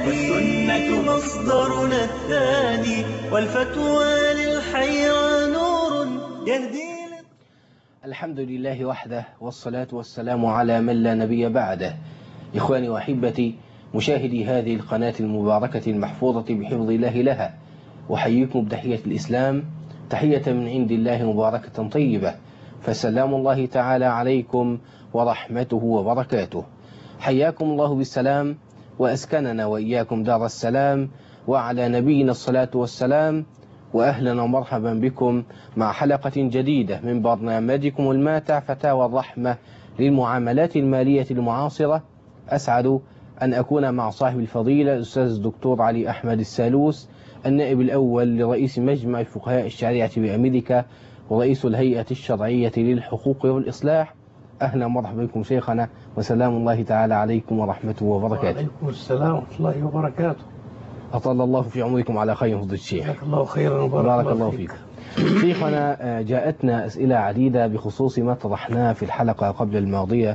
والسنة مصدرنا الثاني والفتوى للحيرى نور يهدي. الحمد لله وحده والصلاة والسلام على من لا نبي بعده. إخواني وأحبتي مشاهدي هذه القناة المباركة المحفوظة بحفظ الله لها، أحييكم بتحية الإسلام، تحية من عند الله مباركة طيبة، فسلام الله تعالى عليكم ورحمته وبركاته. حياكم الله بالسلام وأسكننا وإياكم دار السلام، وعلى نبينا الصلاة والسلام، وأهلا ومرحبا بكم مع حلقة جديدة من برنامجكم الماتع فتاوى الرحمة للمعاملات المالية المعاصرة. أسعد أن أكون مع صاحب الفضيلة الأستاذ الدكتور علي أحمد السالوس، النائب الأول لرئيس مجمع فقهاء الشريعة بأمريكا ورئيس الهيئة الشرعية للحقوق والإصلاح. أهلا ومرحبا بكم شيخنا، وسلام الله تعالى عليكم ورحمته وبركاته. وعليكم السلام ورحمة الله وبركاته. أطال الله في عمركم على خير فضل الشيخ. جزاك الله خيرا وبارك الله فيك. شيخنا، جاءتنا أسئلة عديدة بخصوص ما طرحناه في الحلقة قبل الماضية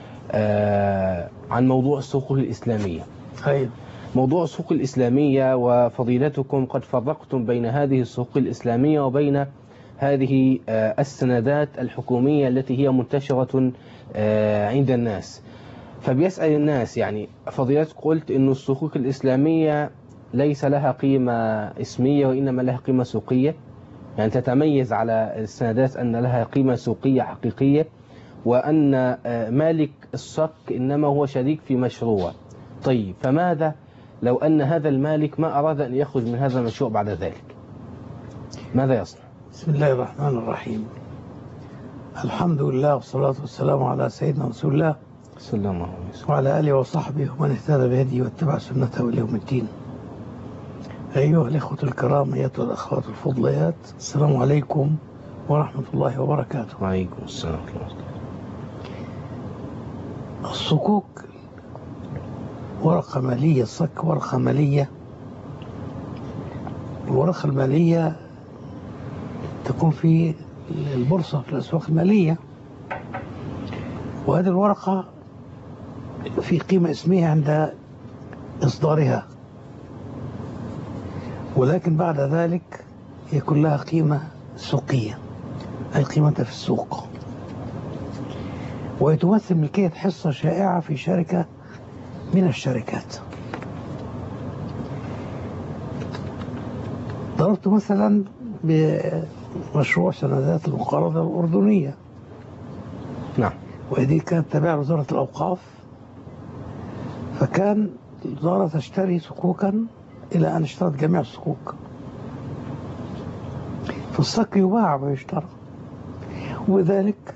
عن موضوع السوق الإسلامية. أيوة. موضوع السوق الإسلامية، وفضيلتكم قد فرقتم بين هذه السوق الإسلامية وبين هذه السندات الحكومية التي هي منتشرة عند الناس. فبيسأل الناس، يعني فضيلتك قلت إنه السوق الإسلامية ليس لها قيمة اسمية وإنما لها قيمة سوقية، يعني تتميز على السندات أن لها قيمة سوقية حقيقية، وأن مالك الصك إنما هو شريك في مشروع. طيب، فماذا لو أن هذا المالك ما أراد أن يخرج من هذا المشروع بعد ذلك؟ ماذا يصنع؟ بسم الله الرحمن الرحيم. الحمد لله والصلاة والسلام على سيدنا رسول الله صلى الله عليه وسلم وعلى آله وصحبه ومن اهتدى بهديه واتبع سنته إلى يوم الدين. أيها الإخوة الكرام، أيتها الأخوات الفضليات، السلام عليكم ورحمة الله وبركاته. وعليكم السلام ورحمة الله. الصكوك ورقة مالية، الصك ورقة مالية. الورقة المالية تكون في البورصة في الأسواق المالية، وهذه الورقة في قيمة اسمية عند إصدارها، ولكن بعد ذلك يكون لها قيمة سوقية، أي قيمتها في السوق، ويتمثل ملكية حصة شائعة في شركة من الشركات. ضربت مثلا بمشروع سندات المقارضة الأردنية. نعم. وهذه كانت تابعة لوزارة الأوقاف، فكان الوزارة تشتري صكوكا إلى أن اشترت جميع الصكوك، فالصك يباع ويشترى، وذلك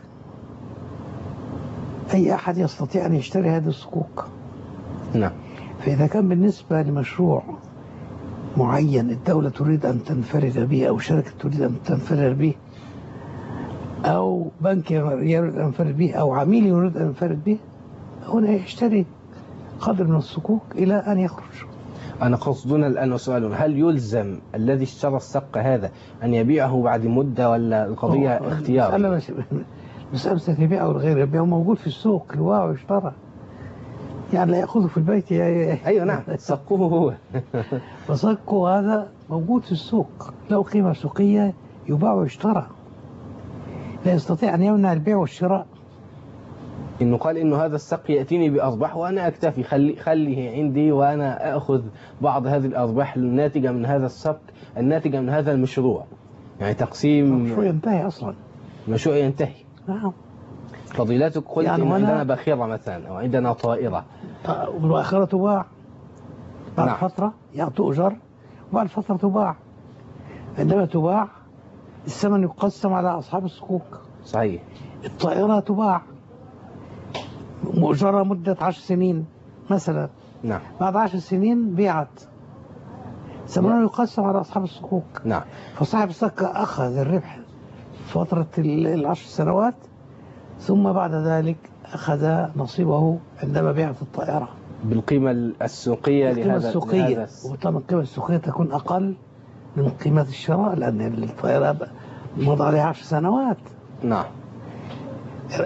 أي أحد يستطيع أن يشتري هذه الصكوك. نعم. فإذا كان بالنسبة لمشروع معين الدولة تريد أن تنفرد به، أو شركة تريد أن تنفرد به، أو بنك يريد أن ينفرد به، أو عميل يريد أن ينفرد به، هنا يشتري قدر من الصكوك إلى أن يخرج. أنا قصدنا الآن سؤال، هل يلزم الذي اشترى الصك هذا أن يبيعه بعد مدة، ولا القضية اختياري؟ مسألة يبيعه والغير يبيعه موجود في السوق، يباع ويشترى، يعني لا يأخذه في البيت. أيوة نعم، صكوه هو. فصكه هذا موجود في السوق، له قيمة سوقية، يباع ويشترى، لا يستطيع أن يمنع البيع والشراء. إنه قال إنه هذا الصك يأتيني بأرباح وأنا أكتفي، خليه عندي وأنا أخذ بعض هذه الأرباح الناتجة من هذا الصك، الناتجة من هذا المشروع، يعني تقسيم. المشروع ينتهي أصلا. المشروع ينتهي. نعم. فضيلتك قلت يعني إن عندنا باخرة مثلا أو عندنا طائرة، والباخرة تباع بعد نعم. فترة، يعني تؤجر وبعد فترة تباع. عندما تباع الثمن يقسم على أصحاب الصكوك. صحيح. الطائرة تباع مؤجرة مدة 10 سنين مثلا. نعم. بعد 10 سنين بيعت، ثمنها يقسم على أصحاب الصكوك. نعم. فصاحب الصك أخذ الربح فترة 10 سنوات، ثم بعد ذلك أخذ نصيبه عندما بيعت الطائرة بالقيمة السوقية القيمة السوقية. وطبعا القيمة السوقية تكون أقل من قيمة الشراء، لأن الطائرة مضى عليها 10 سنوات. نعم.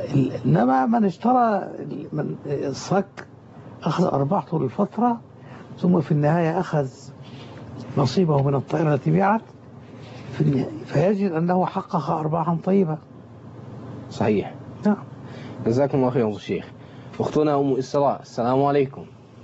إنما من اشترى الصك أخذ أرباح طول الفترة، ثم في النهاية أخذ نصيبه من الطائرة التي بيعت فيجد أنه حقق أرباحا طيبة. صحيح. نعم. جزاكم الله خير يا الشيخ. أختنا أم إسراء، السلام عليكم.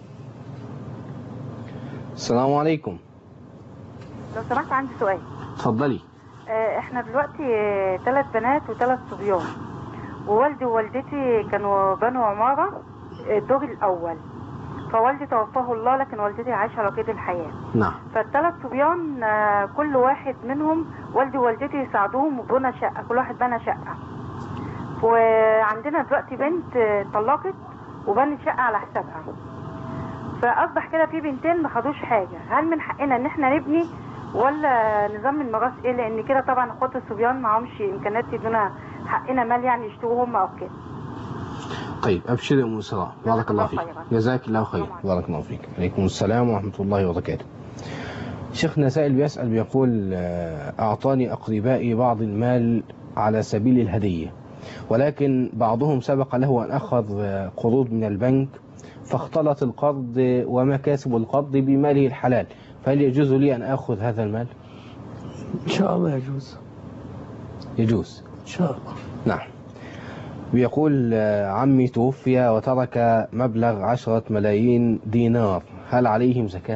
السلام عليكم. لو سمحت عندي سؤال. اتفضلي. احنا دلوقتي 3 بنات و3 صبيان، ووالدي ووالدتي كانوا بنوا عمارة الدور الأول، فوالدي توفاه الله لكن والدتي عايشة على قيد الحياة. نعم. فال3 صبيان كل واحد منهم والدي ووالدتي يساعدوهم وبنى شقة، كل واحد بنى شقة. وعندنا دلوقتي بنت طلقت وبنت شقة على حسابها، فأصبح كده في بنتين ما خدوش حاجة. هل من حقنا إن احنا نبني ولا نظام الميراث ايه؟ لأن كده طبعا اخوات الصبيان معهمش إمكانيات يدونا حقنا مال يعني يشتروا هم أو كده. طيب أبشري يا أم إسراء، بارك الله فيك. جزاك الله خير. بارك الله فيك. عليكم السلام ورحمة الله وبركاته. شيخنا سائل بيسأل بيقول أعطاني أقربائي بعض المال على سبيل الهدية، ولكن بعضهم سبق له أن أخذ قروض من البنك فاختلط القرض ومكاسب القرض بماله الحلال، فهل يجوز لي أن أخذ هذا المال؟ إن شاء الله يجوز. يجوز إن شاء الله. نعم. بيقول عمي توفي وترك مبلغ 10 ملايين دينار، هل عليهم زكاة؟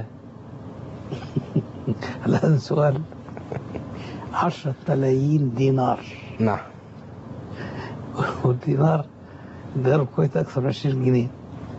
هذا سؤال. 10 ملايين دينار. نعم. والدينار ده الكويت أكثر من 20 جنيه.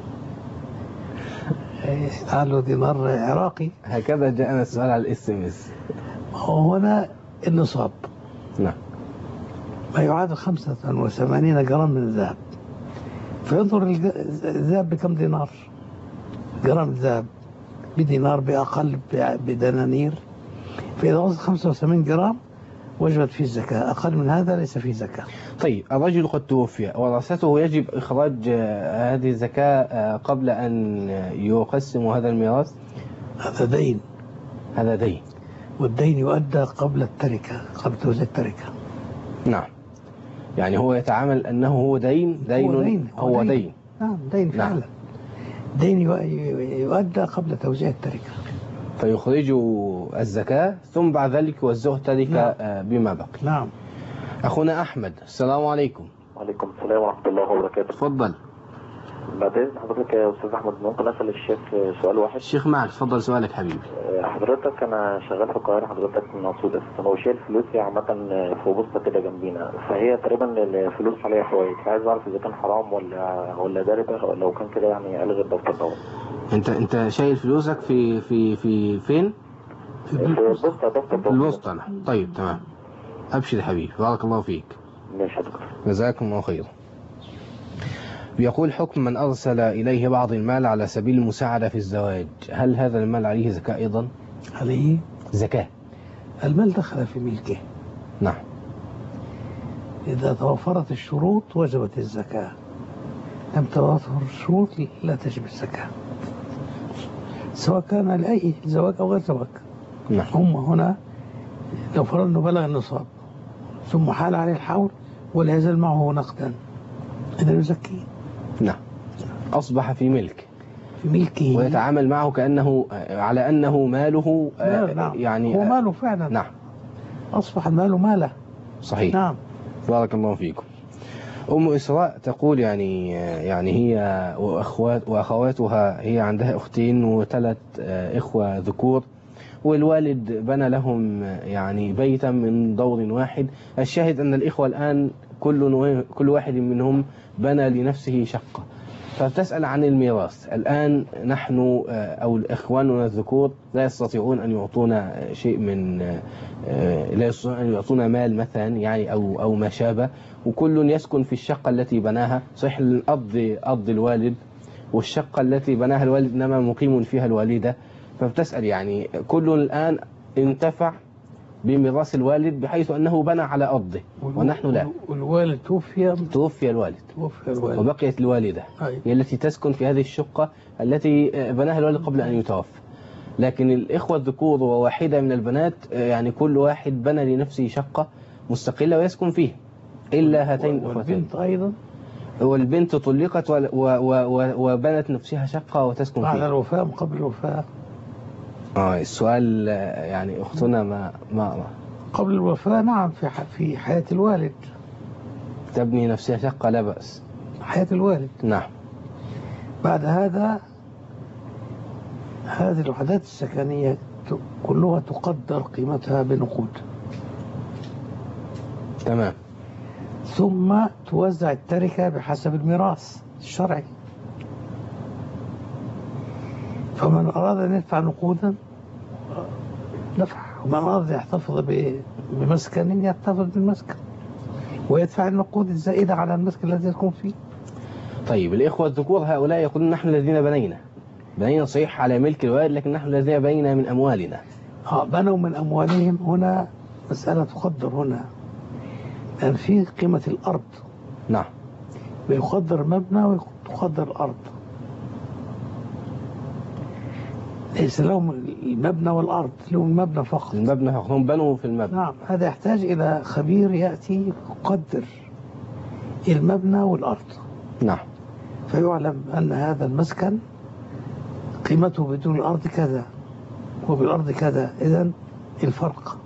قالوا دينار عراقي. هكذا جاءنا السؤال على الSMS. هنا النصاب. نعم. ما يعادل 85 جرام من الذهب. فينظر الذهب بكم دينار. جرام الذهب بدينار بأقل بدنانير. فإذا وصل 75 جرام وجبت فيه الزكاة، أقل من هذا ليس فيه زكاة. طيب الرجل قد توفي ورثته يجب إخراج هذه الزكاة قبل أن يقسموا هذا الميراث؟ هذا دين. هذا دين، والدين يؤدى قبل التركة، قبل توزيع التركة. نعم. يعني هو يتعامل أنه هو دين. هو دين. نعم دين فعلا. نعم. دين يؤدى قبل توزيع التركة، فيخرجوا الزكاة ثم بعد ذلك يوزعوا التركة. نعم. بما بقي. نعم. أخونا أحمد، السلام عليكم. وعليكم السلام ورحمة الله وبركاته. تفضل. بعدين حضرتك يا أستاذ أحمد ممكن أسأل الشيخ سؤال واحد؟ الشيخ معك، تفضل سؤالك حبيبي. حضرتك أنا شغال في القاهرة، حضرتك من أسيوط أساسا، وشايل فلوسي عامة في بوسطة كده جنبينا، فهي تقريبا الفلوس عليها فوائد، فعايز أعرف إذا كان حرام ولا ده ربا، لو كان كده يعني ألغي الدفتر دوت. أنت شايل فلوسك في فين؟ في البوسطة، دفتر البوسطة. طيب تمام. أبشر حبيبي، بارك الله فيك. ماشي يا دكتور. جزاكم الله خير. بيقول حكم من أرسل إليه بعض المال على سبيل المساعدة في الزواج، هل هذا المال عليه زكاة أيضا؟ عليه زكاة. المال دخل في ملكه. نعم. إذا توفرت الشروط وجبت الزكاة، لم توفر الشروط لا تجب الزكاة، سواء كان لأي زواج أو غير زواج. نعم. هم هنا لو فرضنا أنه بلغ النصاب ثم حال عليه الحول ولا يزال معه نقدا، إذا يزكيه. نعم. أصبح في ملكه ويتعامل معه كأنه على أنه ماله. نعم. يعني هو ماله فعلا. نعم. أصبح المال ماله. صحيح. نعم. بارك الله فيكم. أم إسراء تقول يعني هي وأخواتها، هي عندها أختين و3 إخوة ذكور، والوالد بنى لهم يعني بيتا من دور واحد. الشاهد أن الإخوة الآن كل واحد منهم بنى لنفسه شقة، فتسأل عن الميراث. الآن نحن أو إخواننا الذكور لا يستطيعون أن يعطونا شيء من لا يستطيعون أن يعطونا مال مثلا يعني أو ما شابه، وكل يسكن في الشقة التي بناها. صحيح الأرض الوالد، والشقة التي بناها الوالد إنما مقيم فيها الوالدة. فبتسأل يعني كل الآن انتفع بميراث الوالد بحيث أنه بنى على أرضه ونحن لا. والوالد توفي الوالد وبقيت الوالدة هي التي تسكن في هذه الشقة التي بناها الوالد قبل أن يتوفى. لكن الإخوة الذكور وواحدة من البنات يعني كل واحد بنى لنفسه شقة مستقلة ويسكن فيها إلا هاتين الأخوتين. والبنت أيضا والبنت طلقت وبنت نفسها شقة وتسكن بعد فيها. الوفاة أم قبل الوفاة؟ السؤال يعني أختنا ما قبل الوفاة نعم، في حياة الوالد. تبني نفسها شقة لا بأس. حياة الوالد. نعم. بعد هذا هذه الوحدات السكنية كلها تقدر قيمتها بنقود. تمام. ثم توزع التركة بحسب الميراث الشرعي. فمن أراد أن يدفع نقودا دفع، ومن أراد يحتفظ بمسكن يحتفظ بالمسكن ويدفع النقود الزائدة على المسكن الذي يكون فيه. طيب الإخوة الذكور هؤلاء يقولون نحن الذين بنينا صحيح على ملك الوالد، لكن نحن الذين بنينا من أموالنا. بنوا من أموالهم. هنا مسألة تقدر هنا، لأن في قيمة الأرض. نعم. ويقدر مبنى وتقدر الأرض. ليس لهم المبنى والأرض، لهم المبنى فقط. المبنى فقط، هم بنوا في المبنى. نعم. هذا يحتاج إلى خبير يأتي يقدر المبنى والأرض. نعم. فيعلم أن هذا المسكن قيمته بدون الأرض كذا وبالأرض كذا، إذن الفرق.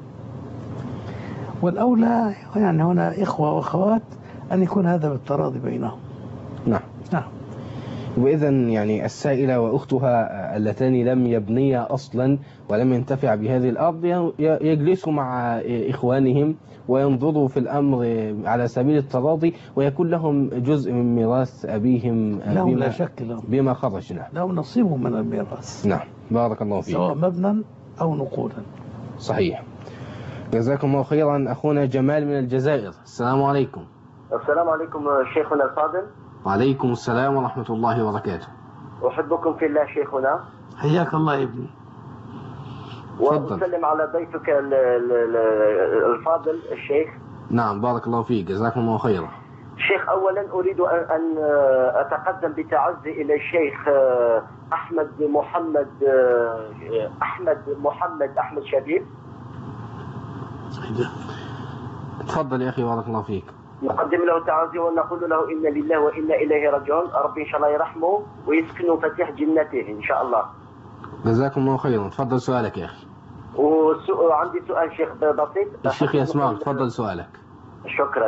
والأولى يعني هنا إخوة وأخوات أن يكون هذا بالتراضي بينهم. نعم. نعم. وإذن يعني السائلة وأختها اللتان لم يبنيا أصلا ولم ينتفع بهذه الأرض يجلسوا مع إخوانهم وينظروا في الأمر على سبيل التراضي، ويكون لهم جزء من ميراث أبيهم لهم لا شك لهم بما خرجنا. لهم نصيب من الميراث. نعم. بارك الله فيك. سواء مبنى أو نقودا. صحيح. جزاكم الله خيرا. أخونا جمال من الجزائر. السلام عليكم. السلام عليكم شيخنا الفاضل. وعليكم السلام ورحمة الله وبركاته. أحبكم في الله شيخنا. حياك الله يا ابني. وأسلم على ضيفك الفاضل الشيخ. نعم. بارك الله فيك. جزاكم الله خيرا. شيخ، أولا أريد أن أتقدم بتعزي إلى الشيخ أحمد محمد شبيب. تفضل يا أخي. بارك الله فيك. نقدم له تعازي ونقول له إنا لله وإنا إليه راجعون. ربي إن شاء الله يرحمه ويسكنه فسيح جنته إن شاء الله. جزاكم الله خيرا. تفضل سؤالك يا أخي. وعندي سؤال شيخ بسيط. الشيخ يسمعك. تفضل سؤالك. شكرا.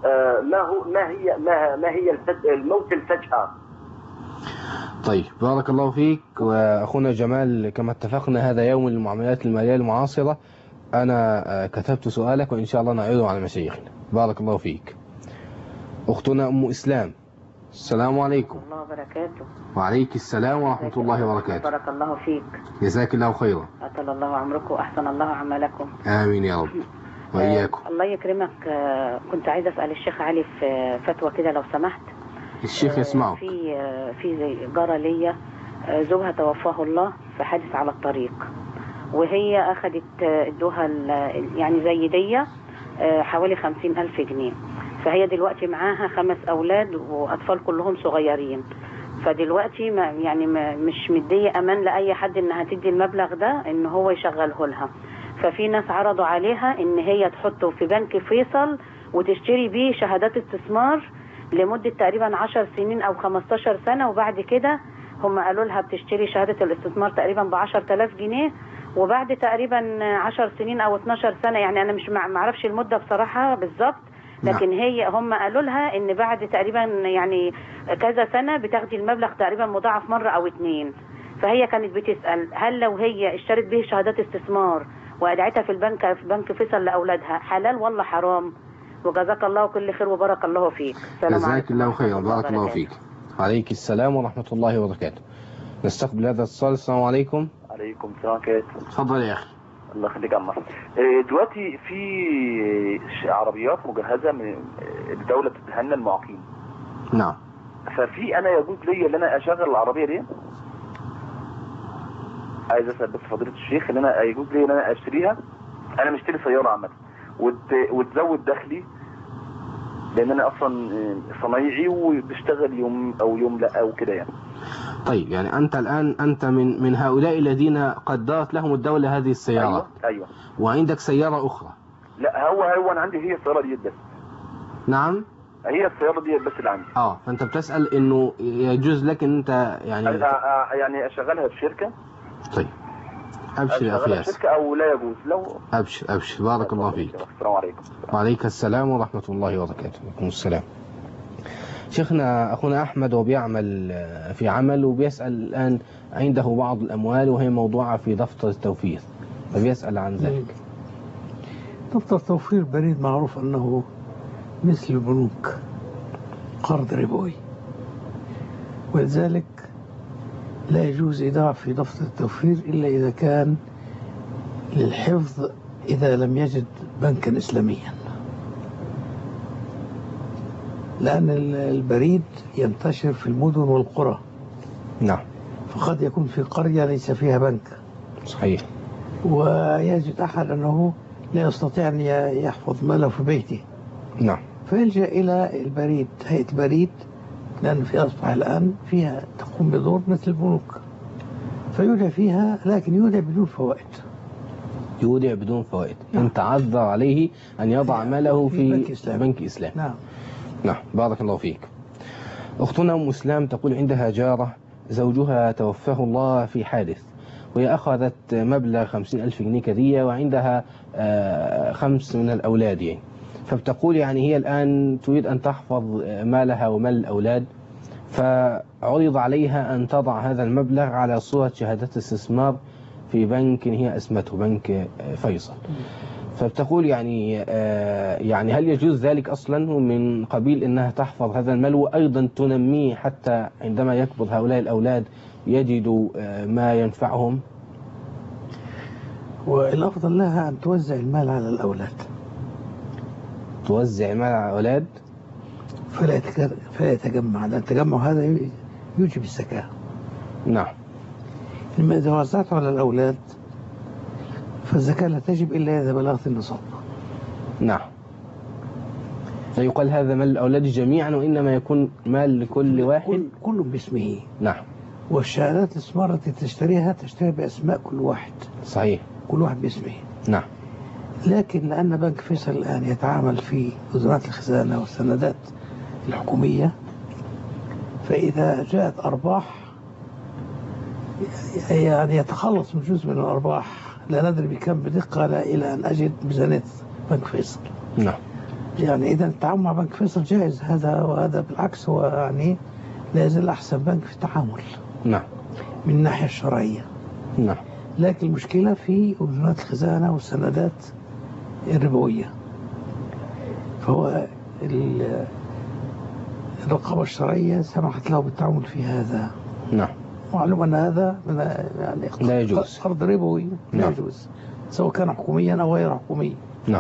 ما هي الموت الفجأة؟ طيب بارك الله فيك. وأخونا جمال كما اتفقنا هذا يوم المعاملات المالية المعاصرة. أنا كتبت سؤالك وإن شاء الله نعيده على مشايخنا. بارك الله فيك. أختنا أم إسلام. السلام عليكم. الله وبركاته. وعليك السلام ورحمة الله وبركاته. بارك الله فيك. جزاك الله خيرا. أطال الله عمركم وأحسن الله عملكم. آمين يا رب. وإياكم. الله يكرمك. كنت عايزة أسأل الشيخ علي في فتوى كده لو سمحت. الشيخ يسمعك. في زي جارة ليا زوجها توفاه الله في حادث على الطريق، وهي أخذت ادوها يعني زي دية حوالي 50,000 جنيه. فهي دلوقتي معاها 5 أولاد وأطفال كلهم صغيرين. فدلوقتي مش مدية أمان لأي حد إنها تدي المبلغ ده إن هو يشغله لها. ففي ناس عرضوا عليها إن هي تحطه في بنك فيصل وتشتري بيه شهادات استثمار لمدة تقريبا 10 سنين أو 15 سنة، وبعد كده هم قالوا لها بتشتري شهادة الاستثمار تقريبا ب10,000 جنيه، وبعد تقريبا 10 سنين أو 12 سنة، يعني أنا مش معرفش المدة بصراحة بالظبط، لكن هم قالوا لها إن بعد تقريبا يعني كذا سنة بتاخدي المبلغ تقريبا مضاعف مرة أو 2. فهي كانت بتسأل هل لو هي اشترت به شهادات استثمار وأدعتها في بنك فيصل لأولادها حلال ولا حرام؟ وجزاك الله كل خير وبارك الله فيك. جزاك الله خيرا. بارك الله فيك. عليك السلام ورحمة الله وبركاته. نستقبل هذا الاتصال. السلام عليكم. عليكم السلام عليكم. تفضل يا أخي. الله يخليك يا عمار. دلوقتي في عربيات مجهزة من الدولة بتتهنى المعاقين. نعم. ففي أنا يجوز لي ان انا اشغل العربية دي؟ عايز اسال بس فضيلة الشيخ ان انا يجوز لي ان انا اشتريها؟ انا مشتري سيارة عامة وتزود دخلي، لان انا اصلا صنايعي وبشتغل يوم او يوم لا او كده يعني. طيب يعني انت الان من هؤلاء الذين قدرت لهم الدولة هذه السيارة. ايوه. وعندك سيارة اخرى؟ لا هو انا عندي هي السيارة دي بس. نعم. هي السيارة دي بس اللي عندي. فانت بتسأل انه يجوز لك ان انت يعني اشغلها في شركة. طيب ابشر يا اخي ياسر. شركة او لا يجوز لو. ابشر بارك الله فيك. السلام عليكم. وعليك السلام ورحمة الله وبركاته. وعليكم السلام. شيخنا أخونا أحمد وبيعمل في عمل وبيسأل الآن عنده بعض الأموال وهي موضوعة في دفتر التوفير فبيسأل عن ذلك. دفتر التوفير بريد معروف أنه مثل البنوك قرض ربوي، ولذلك لا يجوز إيداع في دفتر التوفير إلا إذا كان للحفظ إذا لم يجد بنكا إسلاميا، لأن البريد ينتشر في المدن والقرى. نعم. فقد يكون في قرية ليس فيها بنك. صحيح. ويجد أحد أنه لا يستطيع أن يحفظ ماله في بيته. نعم. فيلجأ إلى البريد، هيئة البريد، لأن في أصبح الآن فيها تقوم بدور مثل البنوك، فيودع فيها، لكن يودع بدون فوائد. يودع بدون فوائد. نعم. أن تعذر عليه أن يضع ماله في بنك إسلام. نعم. نعم بارك الله فيك. أختنا أم إسلام تقول عندها جارة زوجها توفاه الله في حادث، وهي أخذت مبلغ 50,000 جنيه كدية وعندها 5 من الأولاد يعني. فبتقول يعني هي الآن تريد أن تحفظ مالها ومال الأولاد، فعرض عليها أن تضع هذا المبلغ على صورة شهادات استثمار في بنك هي أسمته، بنك فيصل. فبتقول يعني هل يجوز ذلك أصلا من قبيل أنها تحفظ هذا المال وأيضا تنميه حتى عندما يكبر هؤلاء الأولاد يجدوا ما ينفعهم؟ والأفضل لها أن توزع المال على الأولاد. توزع المال على الأولاد فلا يتجمع، لأن التجمع هذا يوجب الزكاة. نعم. لما إذا وزعته على الأولاد فالزكاة لا تجب إلا إذا بلغت النصاب. نعم. لا يقال هذا مال الأولاد جميعا وإنما يكون مال لكل واحد. كل باسمه. نعم. والشهادات الاستثمار التي تشتري بأسماء كل واحد. صحيح. كل واحد باسمه. نعم. لكن لأن بنك فيصل الآن يتعامل في وزارات الخزانة والسندات الحكومية، فإذا جاءت أرباح يعني يتخلص من جزء من الأرباح، لا ندري بكم بدقة، لا إلى أن أجد ميزانية بنك فيصل. نعم. يعني إذا التعامل مع بنك فيصل جائز، وهذا بالعكس هو يعني لا يزال أحسن بنك في التعامل. نعم. من الناحية الشرعية. نعم. لكن المشكلة في وزارات الخزانة والسندات الربوية، فهو الرقابة الشرعية سمحت له بالتعامل في هذا. نعم. معلوم أن هذا يعني لا يجوز، قرض ربوي لا يجوز سواء كان حكوميا أو غير حكومي. نعم.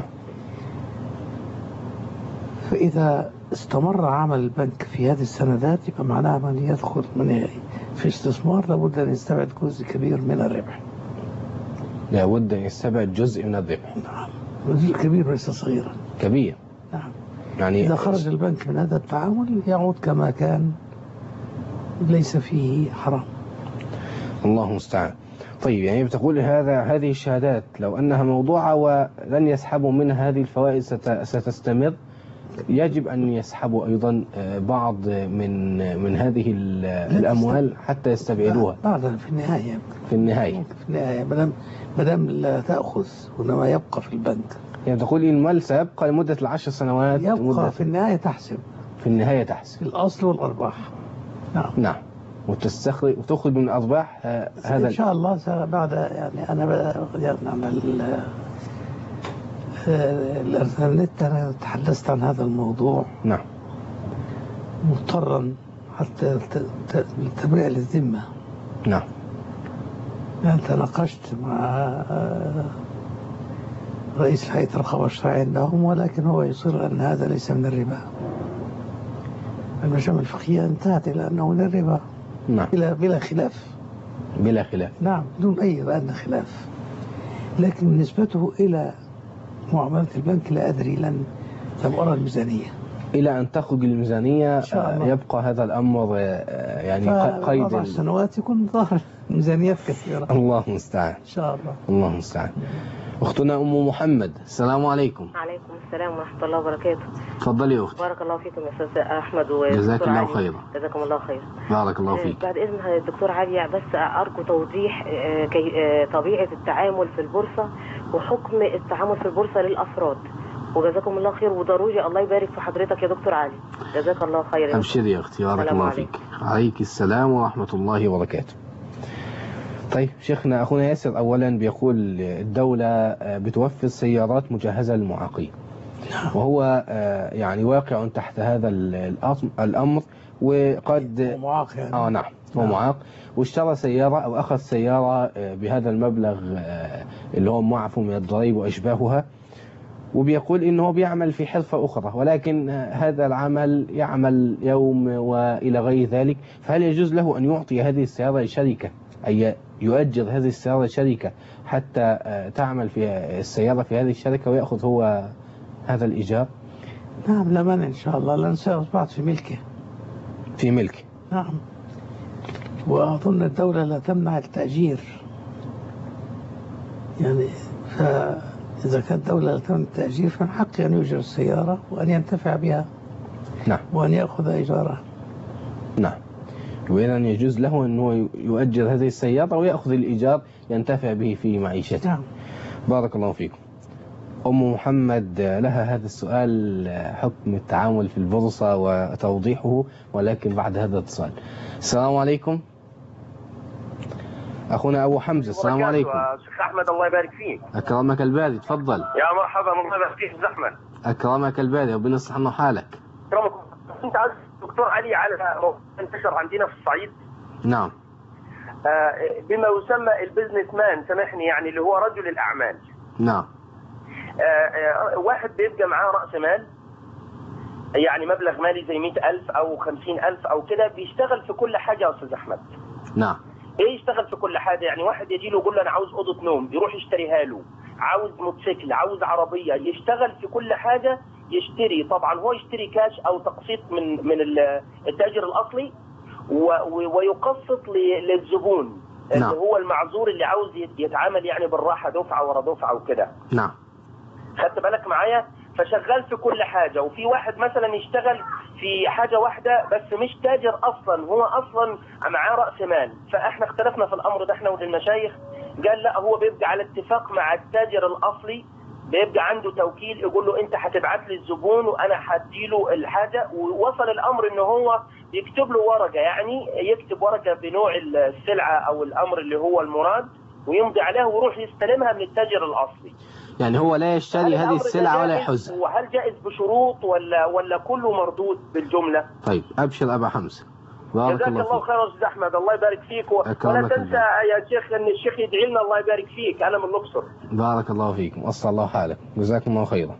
فإذا استمر عمل البنك في هذه السندات يبقى معناها من يدخل في استثمار لابد أن يستبعد جزء كبير من الربح. لابد أن يستبعد جزء من الربح. نعم. جزء كبير ليس صغيرا. كبير. نعم. يعني إذا خرج البنك من هذا التعامل يعود كما كان ليس فيه حرام. الله المستعان. طيب يعني بتقول هذه الشهادات لو أنها موضوعة ولن يسحبوا منها هذه الفوائد ستستمر، يجب أن يسحبوا أيضا بعض من هذه الأموال حتى يستبعدوها. بعضها في النهاية مدام لا تأخذ وإنما يبقى في البنك. يعني تقول المال سيبقى لمدة 10 سنوات. يبقى في النهاية تحسب. في النهاية تحسب الأصل والأرباح. نعم. نعم. وتخرج من الأرباح هذا إن شاء الله بعد يعني أنا نعمل الإنترنت. أنا تحدثت عن هذا الموضوع. نعم. مضطرا حتى تبرئ للذمة. نعم. يعني تناقشت مع رئيس هيئة الرقابة الشرعية عندهم، ولكن هو يصر أن هذا ليس من الربا. المجامع الفقهية انتهت إلى أنه من الربا. نعم. بلا خلاف. بلا خلاف. نعم بدون أي أدنى خلاف. لكن نسبته إلى معاملة البنك لا أدري، لم أرى الميزانية. إلى أن تخرج الميزانية يبقى هذا الأمر يعني قيد 4 سنوات يكون ظاهر. ميزانيات كثيرة. الله المستعان. إن شاء الله. الله المستعان. أختنا أم محمد، السلام عليكم. عليكم السلام ورحمة الله وبركاته. تفضلي يا أختي. بارك الله فيكم يا أستاذ أحمد جزاك ودكتور الله علي. خيرا. جزاكم الله خير. بارك الله فيك. بعد إذن الدكتور علي بس أرجو توضيح طبيعة التعامل في البورصة وحكم التعامل في البورصة للأفراد، وجزاكم الله خير، وضروري الله يبارك في حضرتك يا دكتور علي. جزاك الله خير. أبشري يا أختي، بارك الله فيك. عليك السلام ورحمة الله وبركاته. طيب شيخنا، أخونا ياسر أولا بيقول الدولة بتوفر سيارات مجهزة للمعاقين، وهو يعني واقع تحت هذا الأمر، وقد معاق يعني. نعم هو معاق، واشترى سيارة أو أخذ سيارة بهذا المبلغ اللي هو معفو من الضرائب وأشباهها، وبيقول إنه بيعمل في حرفة أخرى، ولكن هذا العمل يعمل يوم وإلى غير ذلك، فهل يجوز له أن يعطي هذه السيارة لشركة، أي يؤجر هذه السيارة شركة حتى تعمل في السيارة في هذه الشركة ويأخذ هو هذا الإيجار؟ نعم لا مانع إن شاء الله، لأن سأصبحت في ملكه. في ملكه. نعم. وأظن الدولة لا تمنع التأجير، يعني فإذا كانت الدولة لا تمنع التأجير فمن حقه أن يؤجر السيارة وأن ينتفع بها. نعم. وأن يأخذ إيجارها. نعم. وإذا يجوز له أنه يؤجر هذه السيارة ويأخذ الإيجار ينتفع به في معيشته. نعم. بارك الله فيكم. أم محمد لها هذا السؤال، حكم التعامل في البورصة وتوضيحه، ولكن بعد هذا الاتصال. السلام عليكم. أخونا أبو حمزة، السلام عليكم. شيخ أحمد الله يبارك فيك. أكرمك الباري، تفضل. يا مرحبا، الله يبارك فيك أستاذ أحمد. أكرمك الباري، ربنا يصلح لنا حالك. أكرمكم. كنت عايز دكتور علي على موضوع انتشر عندنا في الصعيد. نعم. بما يسمى البزنس مان، سامحني، يعني اللي هو رجل الأعمال. نعم. واحد بيبقى معاه رأس مال، يعني مبلغ مالي زي 100,000 أو 50,000 أو كده، بيشتغل في كل حاجة يا أستاذ أحمد. نعم. إيه يشتغل في كل حاجة؟ يعني واحد يجي له يقول له أنا عاوز أوضة نوم، يروح يشتريها له، عاوز موتوسيكل، عاوز عربية، يشتغل في كل حاجة، يشتري. طبعا هو يشتري كاش أو تقسيط من التاجر الأصلي، ويقسط للزبون. نعم. اللي هو المعذور اللي عاوز يتعامل يعني بالراحة، دفعة ورا دفعة وكده. نعم. خدت بالك معايا؟ فشغال في كل حاجة. وفي واحد مثلا يشتغل في حاجة واحدة بس مش تاجر أصلا، هو أصلا معاه رأس مال. فإحنا اختلفنا في الأمر ده، إحنا والمشايخ. قال لا، هو بيبقى على اتفاق مع التاجر الأصلي، بيبقى عنده توكيل، يقول له أنت هتبعت لي الزبون وأنا هديله الحاجة. ووصل الأمر إن هو يكتب له ورقة، يعني يكتب ورقة بنوع السلعة أو الأمر اللي هو المراد، ويمضي عليها ويروح يستلمها من التاجر الأصلي. يعني هو لا يشتري هذه السلعة ولا يحوزها. وهل جائز بشروط ولا كله مردود بالجملة؟ طيب أبشر أبا حمزة، بارك جزاك الله خير يا أستاذ أحمد، الله يبارك فيك. ولا تنسى يا شيخ أن الشيخ يدعي لنا، الله يبارك فيك، أنا من الأقصر. بارك الله فيكم، أصلح الله حالك، جزاكم الله خيرا.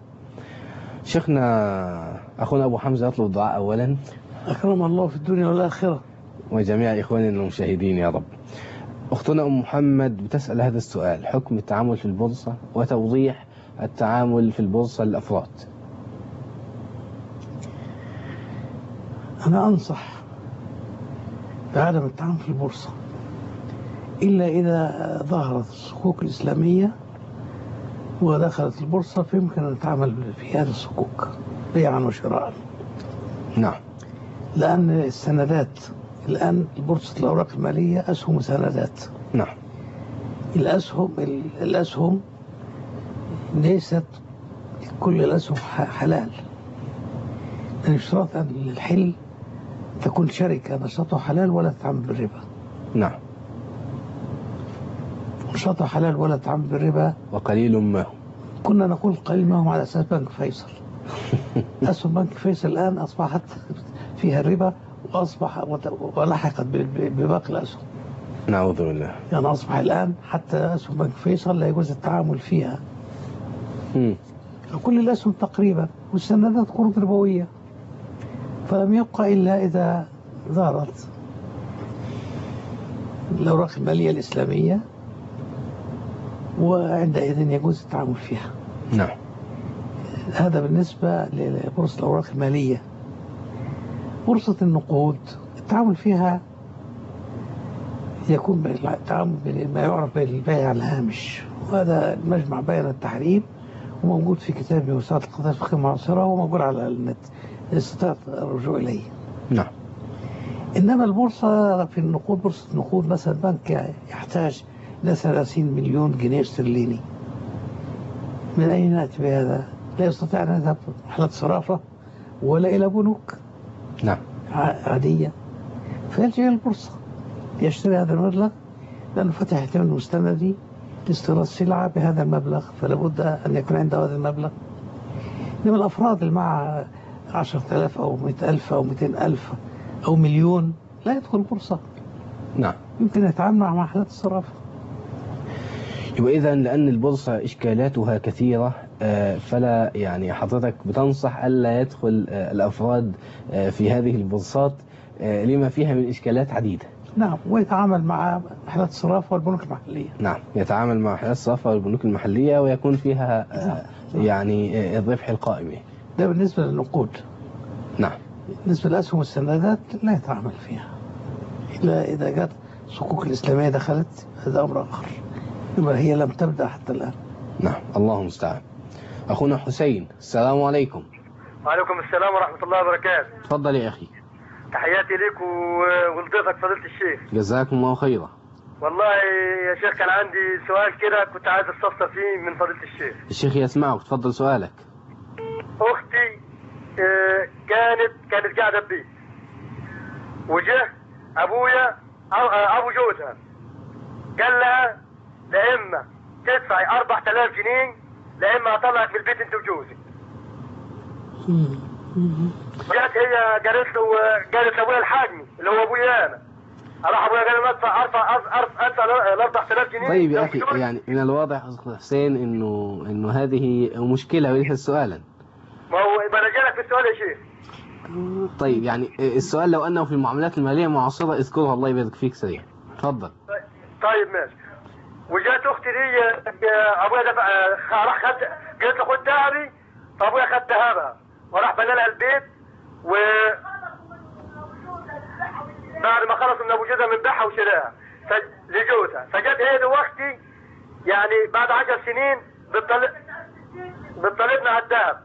شيخنا أخونا أبو حمزة يطلب الدعاء أولا. أكرم الله في الدنيا والآخرة، وجميع إخواننا المشاهدين يا رب. أختنا أم محمد بتسأل هذا السؤال، حكم التعامل في البورصة وتوضيح التعامل في البورصة للأفراد. أنا أنصح بعدم التعامل في البورصة إلا إذا ظهرت الصكوك الإسلامية ودخلت البورصة، فيمكن أن نتعامل في هذه الصكوك بيعا وشراء. نعم. لأن السندات الآن البورصة الأوراق المالية أسهم وسندات. نعم. الأسهم ليست كل الأسهم حلال، لأن اشتراط أن الحل تكون شركة نشاطها حلال ولا تتعامل بالربا. نعم. نشاطها حلال ولا تتعامل بالربا. وقليل ما هو. كنا نقول قليل ما هم على أساس بنك فيصل. أسهم بنك فيصل الآن أصبحت فيها الربا، ولحقت بباقي الأسهم. نعوذ بالله. يعني أصبح الآن حتى أسهم بنك فيصل لا يجوز التعامل فيها. كل الأسهم تقريبا، والسندات قروض ربوية، فلم يبقى إلا إذا ظهرت الأوراق المالية الإسلامية، وعندئذ يجوز التعامل فيها. نعم. هذا بالنسبة لبورصة الأوراق المالية. بورصة النقود التعامل فيها يكون بالتعامل ما يعرف بالبيع على الهامش، وهذا المجمع بين التحريم وموجود في كتاب موسوعة القضايا الفقهية المعاصرة وموجود على النت، استطاعت الرجوع إليه. نعم. إنما البورصة في النقود، بورصة النقود مثلا بنك يحتاج إلى 30 مليون جنيه استرليني، من أين نأتي بهذا؟ لا يستطيع أن يذهب محلات صرافة ولا إلى بنوك نعم عادية، فيلجأ إلى البورصة يشتري هذا المبلغ لأنه فتح احتمال مستندي لاستيراد سلعة بهذا المبلغ، فلا بد أن يكون عنده هذا المبلغ. إنما الأفراد اللي مع 10,000 أو 100,000 أو 200,000 أو مليون لا يدخل البورصة. نعم. يمكن يتعامل مع محلات الصرافة. يبقى إذا لأن البورصة إشكالاتها كثيرة، فلا يعني حضرتك بتنصح ألا يدخل الأفراد في هذه البورصات لما فيها من إشكالات عديدة. نعم، ويتعامل مع محلات الصرافة والبنوك المحلية. نعم، يتعامل مع محلات الصرافة والبنوك المحلية ويكون فيها يعني الربح القائم. ده بالنسبة للنقود. نعم. بالنسبة للأسهم والسندات لا يتعامل فيها إلا إذا جاءت الصكوك الإسلامية دخلت، هذا أمر آخر، يبقى هي لم تبدأ حتى الآن. نعم، الله المستعان. أخونا حسين، السلام عليكم. وعليكم السلام ورحمة الله وبركاته. تفضل يا أخي. تحياتي ليك ولضيفك فضيلة الشيخ. جزاكم الله خيرا. والله يا شيخ كان عندي سؤال كده كنت عايز استفسر فيه من فضيلة الشيخ. الشيخ يسمعك، تفضل سؤالك. أختي كانت قاعدة ببيت، وجه أبويا أبو جوزها قال لها لا إما تدفعي 4,000 جنيه لا إما أطلعك من البيت أنت وجوزك. جات هي قالت لأبويا الحاجمي اللي هو أبويا أنا، راح أبويا قال لي أدفع ال 4,000 جنيه. طيب يا أخي، يعني من الواضح حسين إنه هذه مشكلة وليست سؤالا. ما هو أنا جالك في السؤال يا شيخ. طيب يعني السؤال لو أنه في المعاملات المالية المعاصرة اذكرها الله يبارك فيك سريع. تفضل. طيب ماشي. وجات أختي دي أبويا دفع، راح قالت له خد ذهبي، فأبويا خد ذهبها وراح بنى لها البيت، و بعد ما خلص من أبو جوزها من بيعها وشراها لجوزها، فجت هي دلوقتي يعني بعد 10 سنين بتطالبنا على الذهب،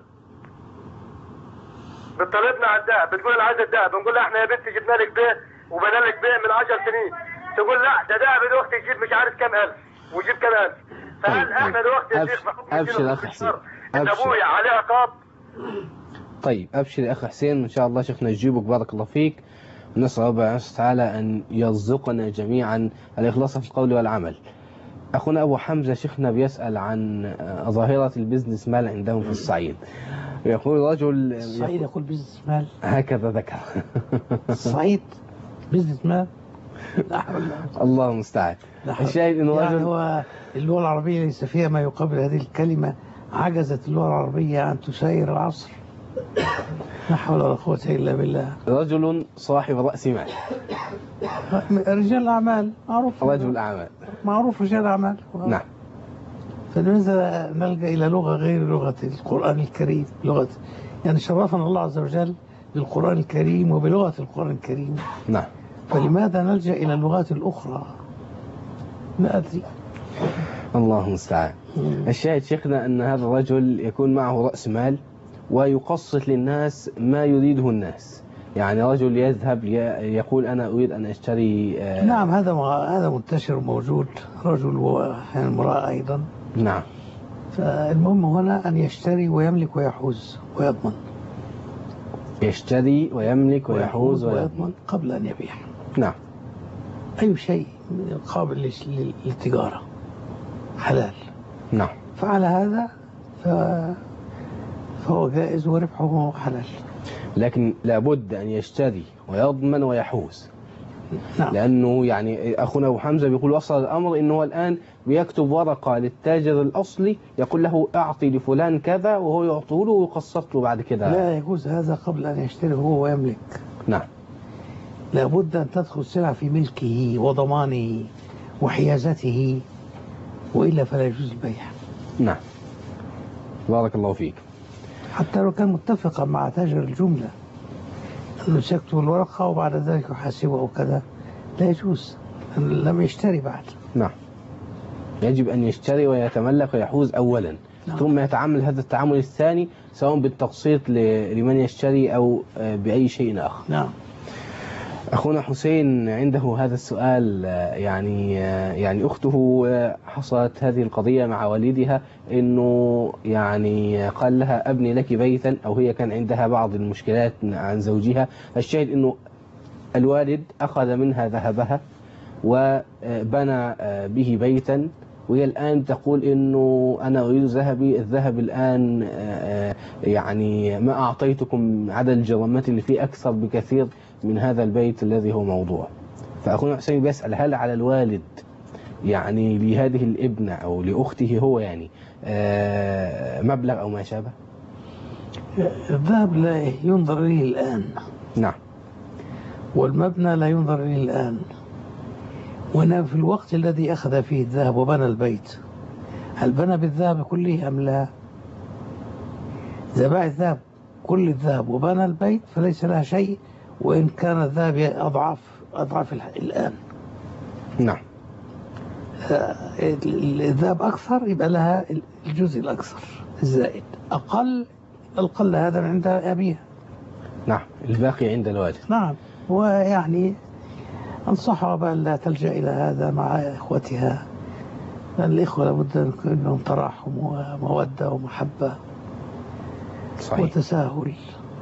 بتقول انا عايزه الذهب، بنقول لها احنا يا بنتي جبنا لك بيت وبنى لك بيت من 10 سنين، تقول لا ده ذهب دلوقتي يجيب مش عارف كام ألف ويجيب كام ألف. فهل احنا دلوقتي يا شيخ ابشر يا اخ حسين، ابويا عليه عقاب؟ طيب ابشر يا اخ حسين، ان شاء الله شيخنا يجيبك بارك الله فيك، ونسال ربنا تعالى ان يرزقنا جميعا الاخلاص في القول والعمل. اخونا ابو حمزه شيخنا بيسال عن ظاهره البزنس مان عندهم في الصعيد. يقول رجل الصعيد يقول بزنس مان، هكذا ذكر. الصعيد بزنس مان، الله المستعان. الشاهد انه يعني رجل، هو اللغه العربيه ليس فيها ما يقابل هذه الكلمه، عجزت اللغه العربيه ان تساير العصر. لا حول ولا قوه الا بالله. رجل صاحب راس مال، رجال اعمال معروف، رجل اعمال معروف، رجال اعمال. نعم. فلماذا نلجأ إلى لغة غير لغة القرآن الكريم؟ لغة يعني شرفنا الله عز وجل بالقرآن الكريم وبلغة القرآن الكريم. نعم. فلماذا نلجأ إلى اللغات الأخرى؟ ما أدري. الله المستعان. الشاهد شيخنا أن هذا الرجل يكون معه رأس مال ويقسط للناس ما يريده الناس، يعني رجل يذهب يقول أنا أريد أن أشتري نعم، هذا منتشر وموجود، رجل وأحيانا امرأة أيضا. نعم. فالمهم هنا أن يشتري ويملك ويحوز ويضمن. يشتري ويملك ويحوز ويضمن قبل أن يبيع. نعم. أي شيء قابل للتجارة حلال. نعم. فعلى هذا فهو جائز وربحه حلال. لكن لابد أن يشتري ويضمن ويحوز. نعم. لأنه يعني أخونا أبو حمزة بيقول وصل الأمر إنه الآن بيكتب ورقة للتاجر الأصلي يقول له أعطي لفلان كذا وهو يعطيه له ويقسط له بعد كذا. لا يجوز هذا قبل أن يشتري هو ويملك. نعم. لابد أن تدخل السلعة في ملكه وضمانه وحيازته، وإلا فلا يجوز البيع. نعم. بارك الله فيك. حتى لو كان متفقا مع تاجر الجملة أنه سيكتب الورقة وبعد ذلك يحاسبه أو كذا، لا يجوز. لم يشتري بعد. نعم، يجب أن يشتري ويتملك ويحوز أولا، ثم يتعامل هذا التعامل الثاني سواء بالتقسيط لمن يشتري أو بأي شيء آخر. نعم. أخونا حسين عنده هذا السؤال، يعني أخته حصلت هذه القضية مع والدها، إنه يعني قال لها أبني لك بيتا، أو هي كان عندها بعض المشكلات عن زوجها. الشاهد إنه الوالد أخذ منها ذهبها وبنى به بيتا، وهي الآن تقول إنه أنا أريد الذهب الآن، يعني ما أعطيتكم عدد الجرامات اللي فيه أكثر بكثير من هذا البيت الذي هو موضوع. فأخونا حسين بيسأل هل على الوالد يعني لهذه الابنة أو لأخته هو يعني مبلغ أو ما شابه؟ الذهب لا ينظر إليه الآن. نعم. والمبنى لا ينظر إليه الآن. وأنا في الوقت الذي أخذ فيه الذهب وبنى البيت، هل بنى بالذهب كله أم لا؟ إذا باع الذهب كل الذهب وبنى البيت فليس لها شيء، وإن كان الذهب أضعاف الآن. نعم. الذهب أكثر يبقى لها الجزء الأكثر الزائد، أقل هذا عند أبيها. نعم، الباقي عند الوالد. نعم. ويعني أنصحها بأن لا تلجأ إلى هذا مع إخوتها، لأن الإخوة لابد أن يكون لهم تراحم ومودة ومحبة. صحيح. وتساهل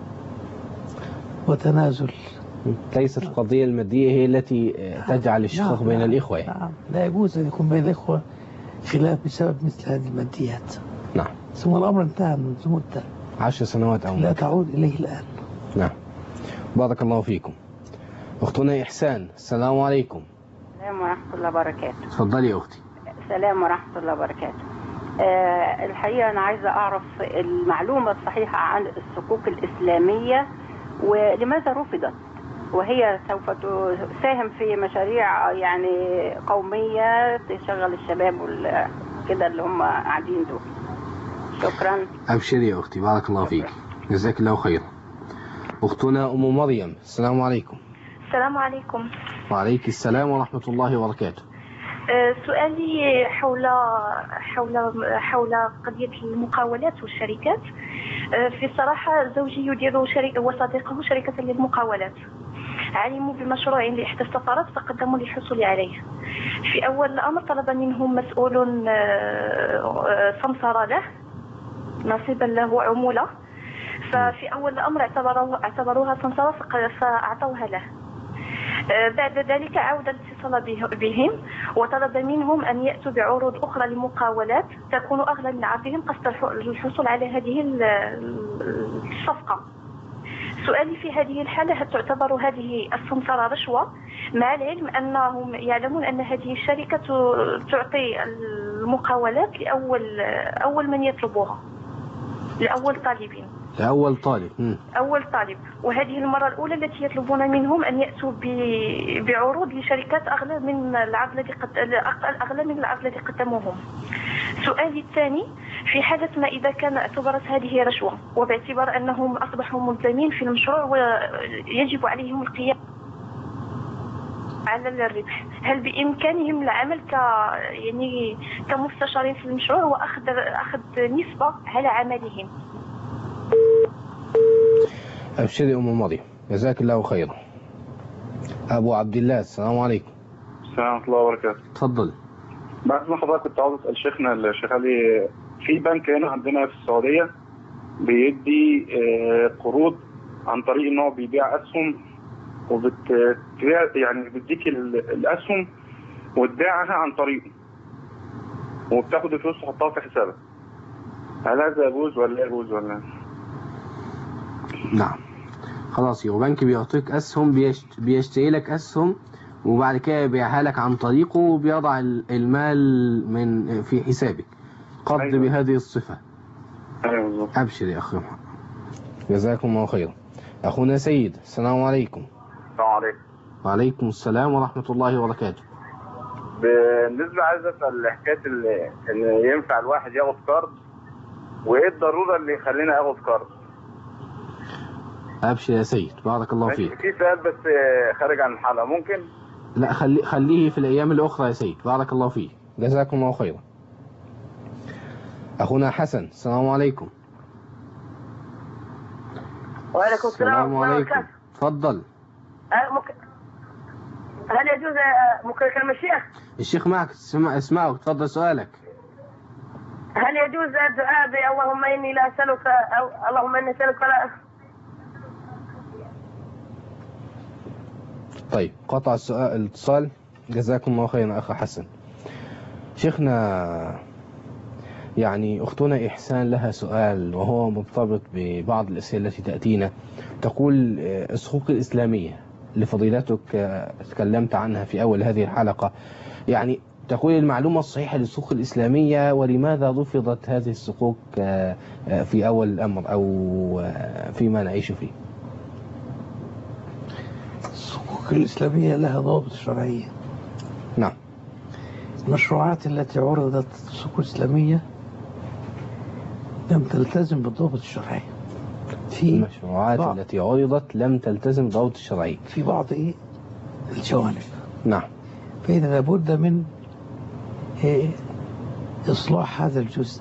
وتنازل. ليست القضية المادية هي التي تجعل الشقاق بين الإخوة. نعم، لا يجوز أن يكون بين الإخوة خلاف بسبب مثل هذه الماديات. نعم. ثم الأمر انتهى منذ مدة 10 سنوات أو لا تعود إليه الآن. نعم. بارك الله فيكم. أختنا إحسان، السلام عليكم. السلام ورحمة الله وبركاته. تفضلي يا أختي. السلام ورحمة الله وبركاته. الحقيقة أنا عايزة أعرف المعلومة الصحيحة عن الصكوك الإسلامية ولماذا رفضت، وهي سوف تساهم في مشاريع يعني قومية تشغل الشباب كده اللي هم قاعدين دول. شكرا. أبشري يا أختي، بارك الله فيك، جزاك الله خير. أختنا أم مريم، السلام عليكم. السلام عليكم. وعليك السلام ورحمة الله وبركاته. سؤالي حول قضية المقاولات والشركات. في صراحة زوجي يدير وصديقه شركة للمقاولات، علموا بمشروع لإحدى السفارات فقدموا للحصول عليه. في أول الأمر طلب منهم مسؤول سمسرة له نصيبا له عمولة، ففي أول الأمر اعتبروها سمسرة فأعطوها له. بعد ذلك عود الاتصال بهم وطلب منهم أن يأتوا بعروض أخرى لمقاولات تكون أغلى من عرضهم قصد الحصول على هذه الصفقة. سؤالي في هذه الحالة هل تعتبر هذه السمسرة رشوة، مع العلم أنهم يعلمون أن هذه الشركة تعطي المقاولات لأول من يطلبوها، لأول طالبين. أول طالب، وهذه المرة الأولى التي يطلبون منهم أن يأتوا بعروض لشركات أغلى من العرض الذي قدموهم. سؤالي الثاني، في حالة ما إذا كان اعتبرت هذه رشوة وباعتبار أنهم أصبحوا ملزمين في المشروع ويجب عليهم القيام على الربح، هل بإمكانهم العمل كمستشارين في المشروع وأخذ نسبة على عملهم؟ أبشري أم مريم، جزاك الله خيرا. أبو عبد الله، السلام عليكم. السلام ورحمة الله وبركاته. تفضل. بعد ما حضرتك كنت عاوز أسأل شيخنا الشيخ علي، في بنك هنا عندنا في السعودية بيدي قروض عن طريق إن هو بيبيع أسهم يعني بيديك الأسهم وتبيعها عن طريقه وبتاخد الفلوس وتحطها في حسابك، هل هذا يجوز ولا يجوز ولا؟ نعم، خلاص يا بنك بيعطيك أسهم، بيشتري لك أسهم وبعد كده يبيعها لك عن طريقه وبيضع المال في حسابك قبض. أيوة. بهذه الصفة. أيوة بالظبط. أبشر يا أخي محمد، جزاكم الله خيرا. أخونا سيد، السلام عليكم. السلام عليكم. وعليكم السلام ورحمة الله وبركاته. بالنسبة عايز أسأل حكاية إن ينفع الواحد ياخد قرض، وإيه الضرورة اللي يخلينا ياخد قرض؟ أبشر يا سيد، بارك الله فيك. في سؤال بس خارج عن الحلقة، ممكن؟ لا خليه في الأيام الأخرى يا سيد. بارك الله فيك، جزاكم الله خيرا. أخونا حسن، السلام عليكم. وعليكم السلام عليكم. تفضل. هل يجوز ممكن أكلم الشيخ معك، اسمعك، تفضل سؤالك. هل يجوز الدعاء اللهم إني لا أسألك أو اللهم إني أسألك لا؟ طيب قطع الاتصال. جزاكم الله خيرا أخ حسن. شيخنا يعني أختنا إحسان لها سؤال وهو مرتبط ببعض الأسئلة التي تأتينا. تقول الصكوك الإسلامية اللي فضيلتك تكلمت عنها في أول هذه الحلقة، يعني تقول المعلومة الصحيحة للصكوك الإسلامية ولماذا رفضت هذه الصكوك في أول الأمر أو فيما نعيش فيه؟ الصكوك الإسلامية لها ضوابط شرعية. نعم. المشروعات التي عرضت الصكوك الإسلامية لم تلتزم بالضوابط الشرعية. في المشروعات التي عرضت لم تلتزم بالضوابط الشرعية في بعض الجوانب. نعم. فإذا لابد من إصلاح هذا الجزء،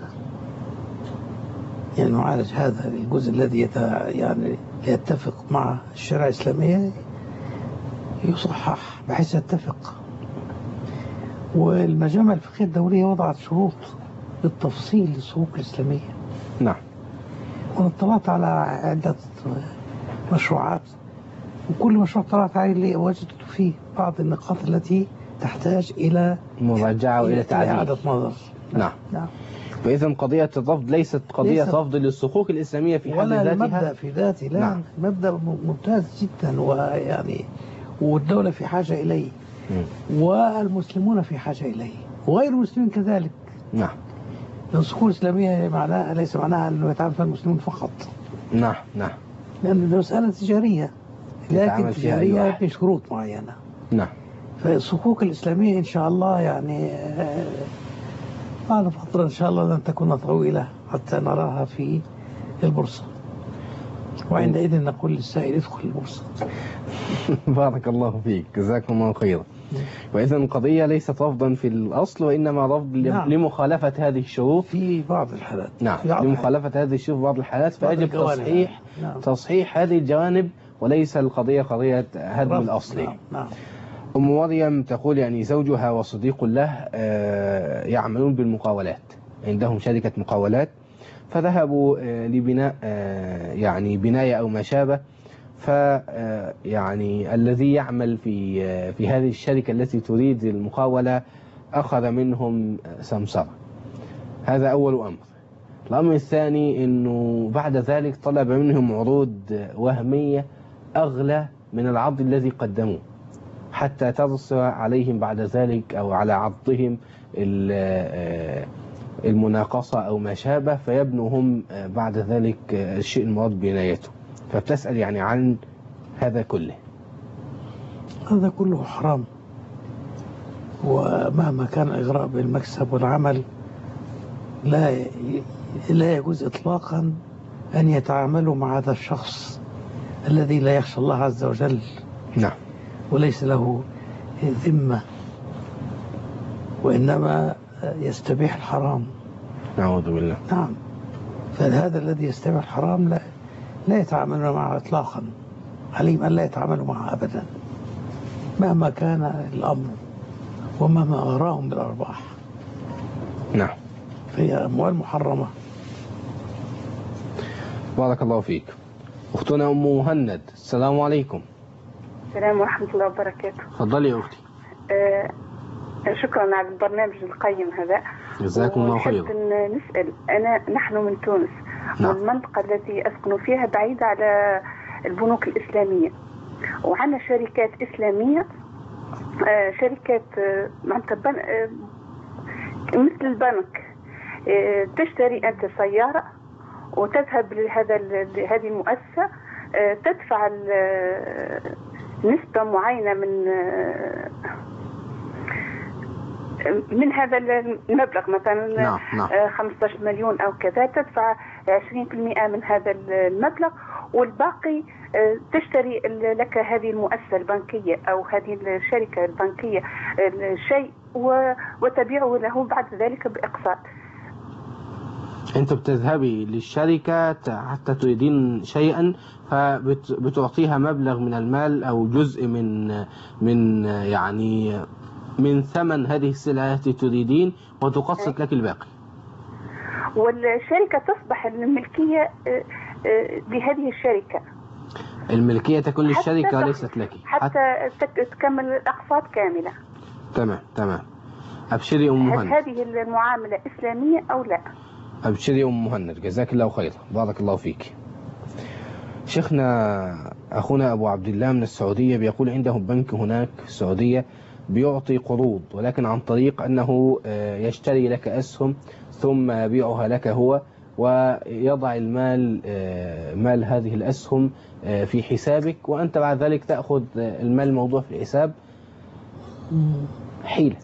يعني معالج هذا الجزء الذي يعني يتفق مع الشريعة الإسلامية يصحح بحيث يتفق. والمجامع الفقهية الدولية وضعت شروط بالتفصيل للصكوك الإسلامية. نعم. وأنا اطلعت على عدة مشروعات، وكل مشروع طلعت عليه وجدت فيه بعض النقاط التي تحتاج إلى مراجعة وإلى تعديل. إعادة نظر. نعم. نعم. فإذا قضية الرفض ليست قضية رفض للصكوك الإسلامية في حد ذاتها، ولا المبدأ في ذاته. لا. نعم. مبدأ ممتاز جدا، ويعني والدولة في حاجة إليه والمسلمون في حاجة إليه وغير المسلمين كذلك. نعم. الصكوك الإسلامية معناها ليس معناها أنه يتعامل فيها المسلمون فقط. نعم. نعم. لأن المسألة تجارية، لكن تجارية بشروط معينة. نعم. فالصكوك الإسلامية إن شاء الله يعني بعد فترة إن شاء الله لن تكون طويلة حتى نراها في البورصة، وعندئذ نقول للسائل ادخل البورصة. بارك الله فيك، جزاكم الله خيرا. وإذا القضية ليست رفضا في الأصل، وإنما رفض لمخالفة هذه الشروط في بعض الحالات. نعم. لمخالفة هذه الشروط في بعض الحالات، فيجب تصحيح هذه الجوانب، وليس القضية قضية هدم الأصل. نعم. أم مريم تقول يعني زوجها وصديق له يعملون بالمقاولات، عندهم شركة مقاولات، فذهبوا لبناء يعني بناية أو ما شابه، يعني الذي يعمل في هذه الشركة التي تريد المقاولة أخذ منهم سمسرة. هذا أول أمر. الأمر الثاني أنه بعد ذلك طلب منهم عروض وهمية أغلى من العرض الذي قدموه، حتى ترسى عليهم بعد ذلك أو على عرضهم المناقصة أو ما شابه، فيبنوا هم بعد ذلك الشيء المراد بنايته. فبتسأل يعني عن هذا كله. هذا كله حرام، ومهما كان إغراء بالمكسب والعمل لا يجوز إطلاقا أن يتعاملوا مع هذا الشخص الذي لا يخشى الله عز وجل. نعم. وليس له ذمة، وإنما يستبيح الحرام. نعوذ بالله. نعم. فهذا الذي يستبيح الحرام لا يتعاملون معه إطلاقا، عليهم أن لا يتعاملوا معه أبدا مهما كان الأمر ومهما أغراهم بالأرباح. نعم. فهي أموال محرمة. بارك الله فيك. أختنا أم مهند، السلام عليكم. السلام ورحمة الله وبركاته. تفضلي يا أختي. شكرا على البرنامج القيم هذا. جزاكم الله خيرا. نسأل نحن من تونس. نعم. والمنطقة التي أسكن فيها بعيدة على البنوك الإسلامية، وعندنا شركات إسلامية، شركات مثل البنك، تشتري أنت سيارة وتذهب لهذه المؤسسة، تدفع نسبة معينة من هذا المبلغ، مثلا نعم. 15 مليون أو كذا، تدفع 20% من هذا المبلغ، والباقي تشتري لك هذه المؤسسة البنكية أو هذه الشركة البنكية الشيء وتبيعه له بعد ذلك بإقساط. أنت بتذهبي للشركة حتى تريدين شيئا فبتعطيها مبلغ من المال أو جزء من ثمن هذه السلعة التي تريدين وتقسط لك الباقي. والشركة تصبح الملكية لهذه الشركة. الملكية تكون للشركة وليست لك حتى تكمل الأقساط كاملة. تمام. أبشري أم مهند. هل هذه المعاملة إسلامية أو لا؟ أبشري أم مهند، جزاك الله خيرا، بارك الله فيك. شيخنا أخونا أبو عبد الله من السعودية بيقول عندهم بنك هناك في السعودية بيعطي قروض، ولكن عن طريق أنه يشتري لك أسهم ثم يبيعها لك هو ويضع مال هذه الأسهم في حسابك، وأنت بعد ذلك تأخذ المال الموضوع في الحساب. حيلة.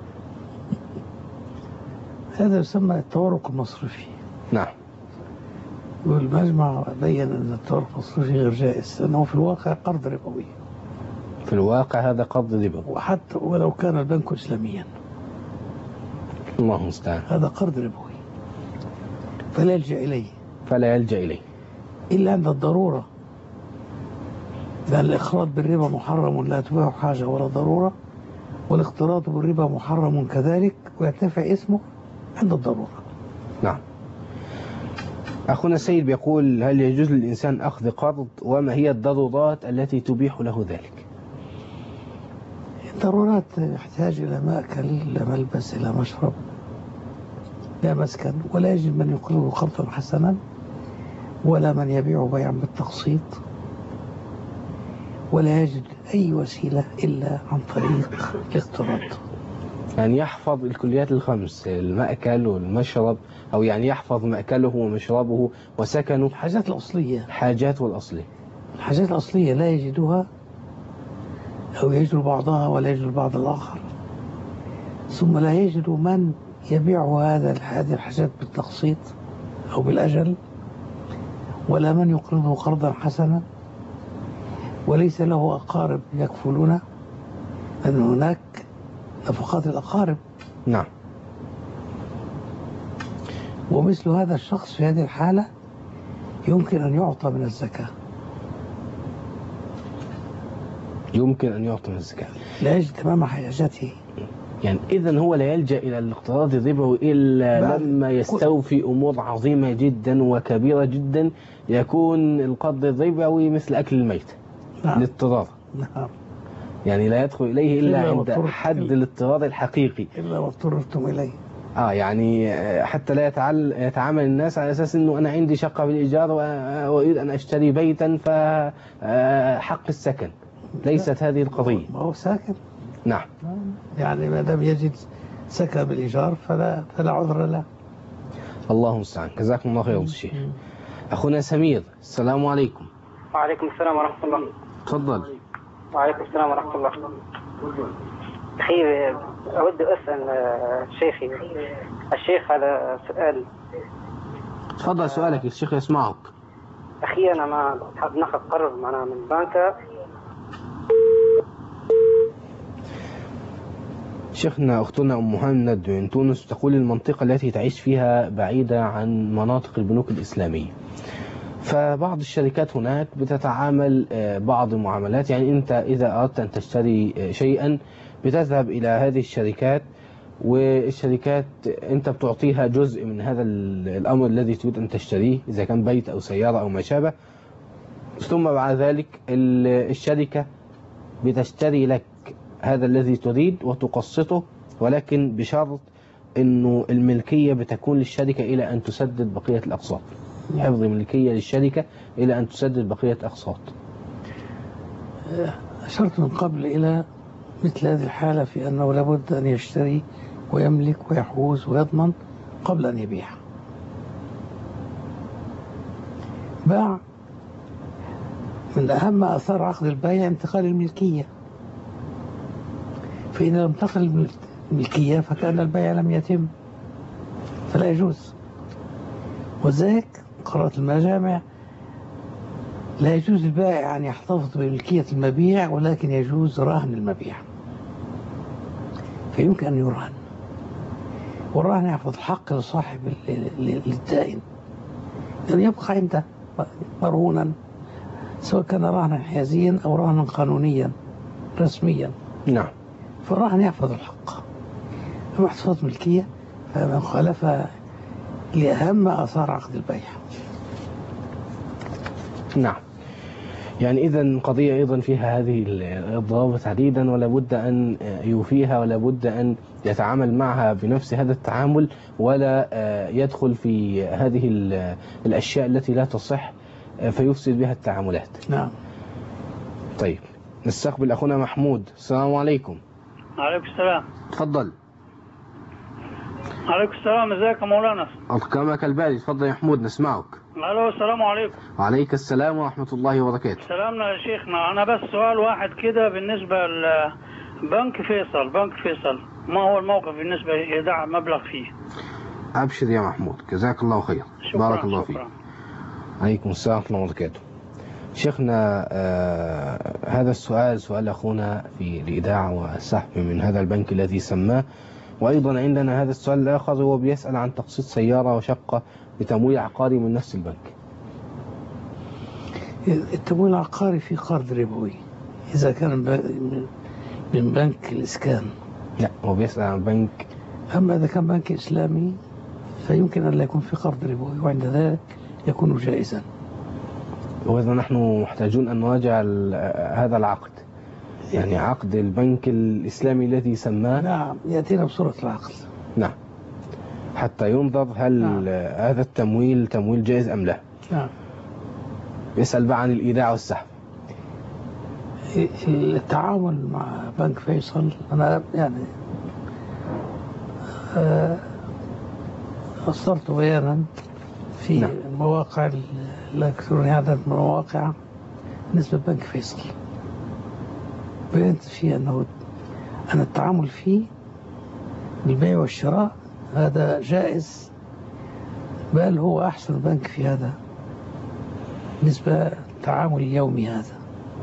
هذا يسمى التورق المصرفي. نعم. والمجمع بين أن التورق المصرفي غير جائز، لأنه في الواقع قرض ربوي. في الواقع هذا قرض ربوي، وحتى ولو كان البنك إسلاميا. الله المستعان. هذا قرض ربوي فلا يلجأ إليه إلا عند الضرورة، لأن الإقراض بالربا محرم لا تباع حاجة ولا ضرورة، والاقتراض بالربا محرم كذلك ويرتفع اسمه عند الضرورة. نعم. أخونا سيد بيقول هل يجوز للإنسان أخذ قرض، وما هي الضرورات التي تبيح له ذلك؟ الضرورات يحتاج إلى مأكل، إلى ملبس، إلى مشرب، لا مسكن، ولا يجد من يقرضه قرضا حسنا، ولا من يبيع بيعا بالتقسيط، ولا يجد أي وسيلة إلا عن طريق الاقتراض. يعني يحفظ الكليات الخمس، المأكل والمشرب، أو يعني يحفظ مأكله ومشربه وسكنه، الحاجات الأصلية. الحاجات الأصلية لا يجدها أو يجد بعضها ولا يجد البعض الآخر، ثم لا يجد من يبيع هذه الحاجات بالتقسيط أو بالأجل، ولا من يقرضه قرضا حسنا، وليس له أقارب يكفلونه، لأن هناك نفقات الأقارب. نعم. ومثل هذا الشخص في هذه الحالة يمكن أن يعطى من الزكاة. لا يجد تمام حاجته. يعني إذن هو لا يلجأ إلى الاقتراض الربوي إلا لما يستوفي أمور عظيمة جدا وكبيرة جدا، يكون القرض الربوي مثل أكل الميت. نعم. الاضطرار. نعم. يعني لا يدخل إليه إلا عند حد الاضطرار الحقيقي. إلا واضطررتم إليه. يعني حتى لا يتعامل الناس على أساس أنه أنا عندي شقة بالإيجار وأريد أن أشتري بيتا فحق السكن. ليست هذه القضية. ما هو ساكن. نعم. يعني ما دام يجد سكن بالإيجار فلا عذر له. الله المستعان، جزاكم الله خير الشيخ. أخونا سمير، السلام عليكم. وعليكم السلام ورحمة الله. تفضل. وعليكم السلام ورحمة الله. أخي أود أسأل شيخي الشيخ على سؤال. تفضل سؤالك، الشيخ يسمعك. أخي أنا ما حاب ناخذ قرض معنا من البنك. شيخنا أختنا أم مهند من تونس تقول المنطقة التي تعيش فيها بعيدة عن مناطق البنوك الإسلامية، فبعض الشركات هناك بتتعامل بعض المعاملات. يعني أنت إذا أردت أن تشتري شيئا بتذهب إلى هذه الشركات، والشركات أنت بتعطيها جزء من هذا الأمر الذي تريد أن تشتريه، إذا كان بيت أو سيارة أو ما شابه، ثم بعد ذلك الشركة بتشتري لك هذا الذي تريد وتقسطه، ولكن بشرط أنه الملكية بتكون للشركة إلى أن تسدد بقية الأقساط. حفظ ملكية للشركة إلى أن تسدد بقية أقساط. أشرت من قبل إلى مثل هذه الحالة في أنه لابد أن يشتري ويملك ويحوز ويضمن قبل أن يبيع. باع، من أهم آثار عقد البيع انتقال الملكية، فإن لم تنتقل الملكية فكأن البيع لم يتم، فلا يجوز. وذلك قرأت المجامع لا يجوز البائع أن يحتفظ بملكية المبيع، ولكن يجوز رهن المبيع، فيمكن أن يرهن، والرهن يحفظ الحق لصاحب للدائن، يعني يبقى عنده مرهونا، سواء كان رهنا حيازيا أو رهنا قانونيا رسميا. نعم. فالرهن يحفظ الحق. أما احتفاظ ملكية فمن خالف لأهم آثار عقد البيع. نعم. يعني إذن قضية أيضا فيها هذه الضوابط تحديدا، ولا بد أن يوفيها، ولا بد أن يتعامل معها بنفس هذا التعامل، ولا يدخل في هذه الأشياء التي لا تصح فيفسد بها التعاملات. نعم. طيب نستقبل أخونا محمود. السلام عليكم. عليكم السلام. تفضل. عليكم السلام. ازيك يا مولانا؟ أكرمك الباري. تفضل يا محمود نسمعك. الو السلام عليكم. وعليك السلام ورحمة الله وبركاته. سلامنا يا شيخنا. أنا بس سؤال واحد كده بالنسبة لبنك فيصل. بنك فيصل ما هو الموقف بالنسبة لإيداع مبلغ فيه؟ أبشر يا محمود، جزاك الله خير. بارك الله فيك. عليكم السلام ورحمة الله وبركاته. شيخنا هذا السؤال سؤال أخونا في الإيداع والسحب من هذا البنك الذي سماه، وأيضا عندنا هذا السؤال الآخر هو بيسأل عن تقسيط سيارة وشقة بتمويل عقاري من نفس البنك. التمويل العقاري في قرض ربوي إذا كان من بنك الإسكان. لا، هو بيسأل عن بنك. أما إذا كان بنك إسلامي فيمكن أن لا يكون في قرض ربوي، وعند ذلك يكون جائزا. وإذا نحن محتاجون أن نراجع هذا العقد، يعني عقد البنك الإسلامي الذي سماه. نعم، يأتينا بصورة العقد. نعم، حتى ينظر هل هذا التمويل تمويل جائز أم لا. نعم. يسأل بقى عن الإيداع والسحب. التعامل مع بنك فيصل أنا يعني أصدرت بيانا في المواقع الإلكترونية، عدد من المواقع بالنسبة لبنك فيصل، بينت فيه أن التعامل فيه بالبيع والشراء هذا جائز، بل هو أحسن بنك في هذا بالنسبة للتعامل اليومي هذا.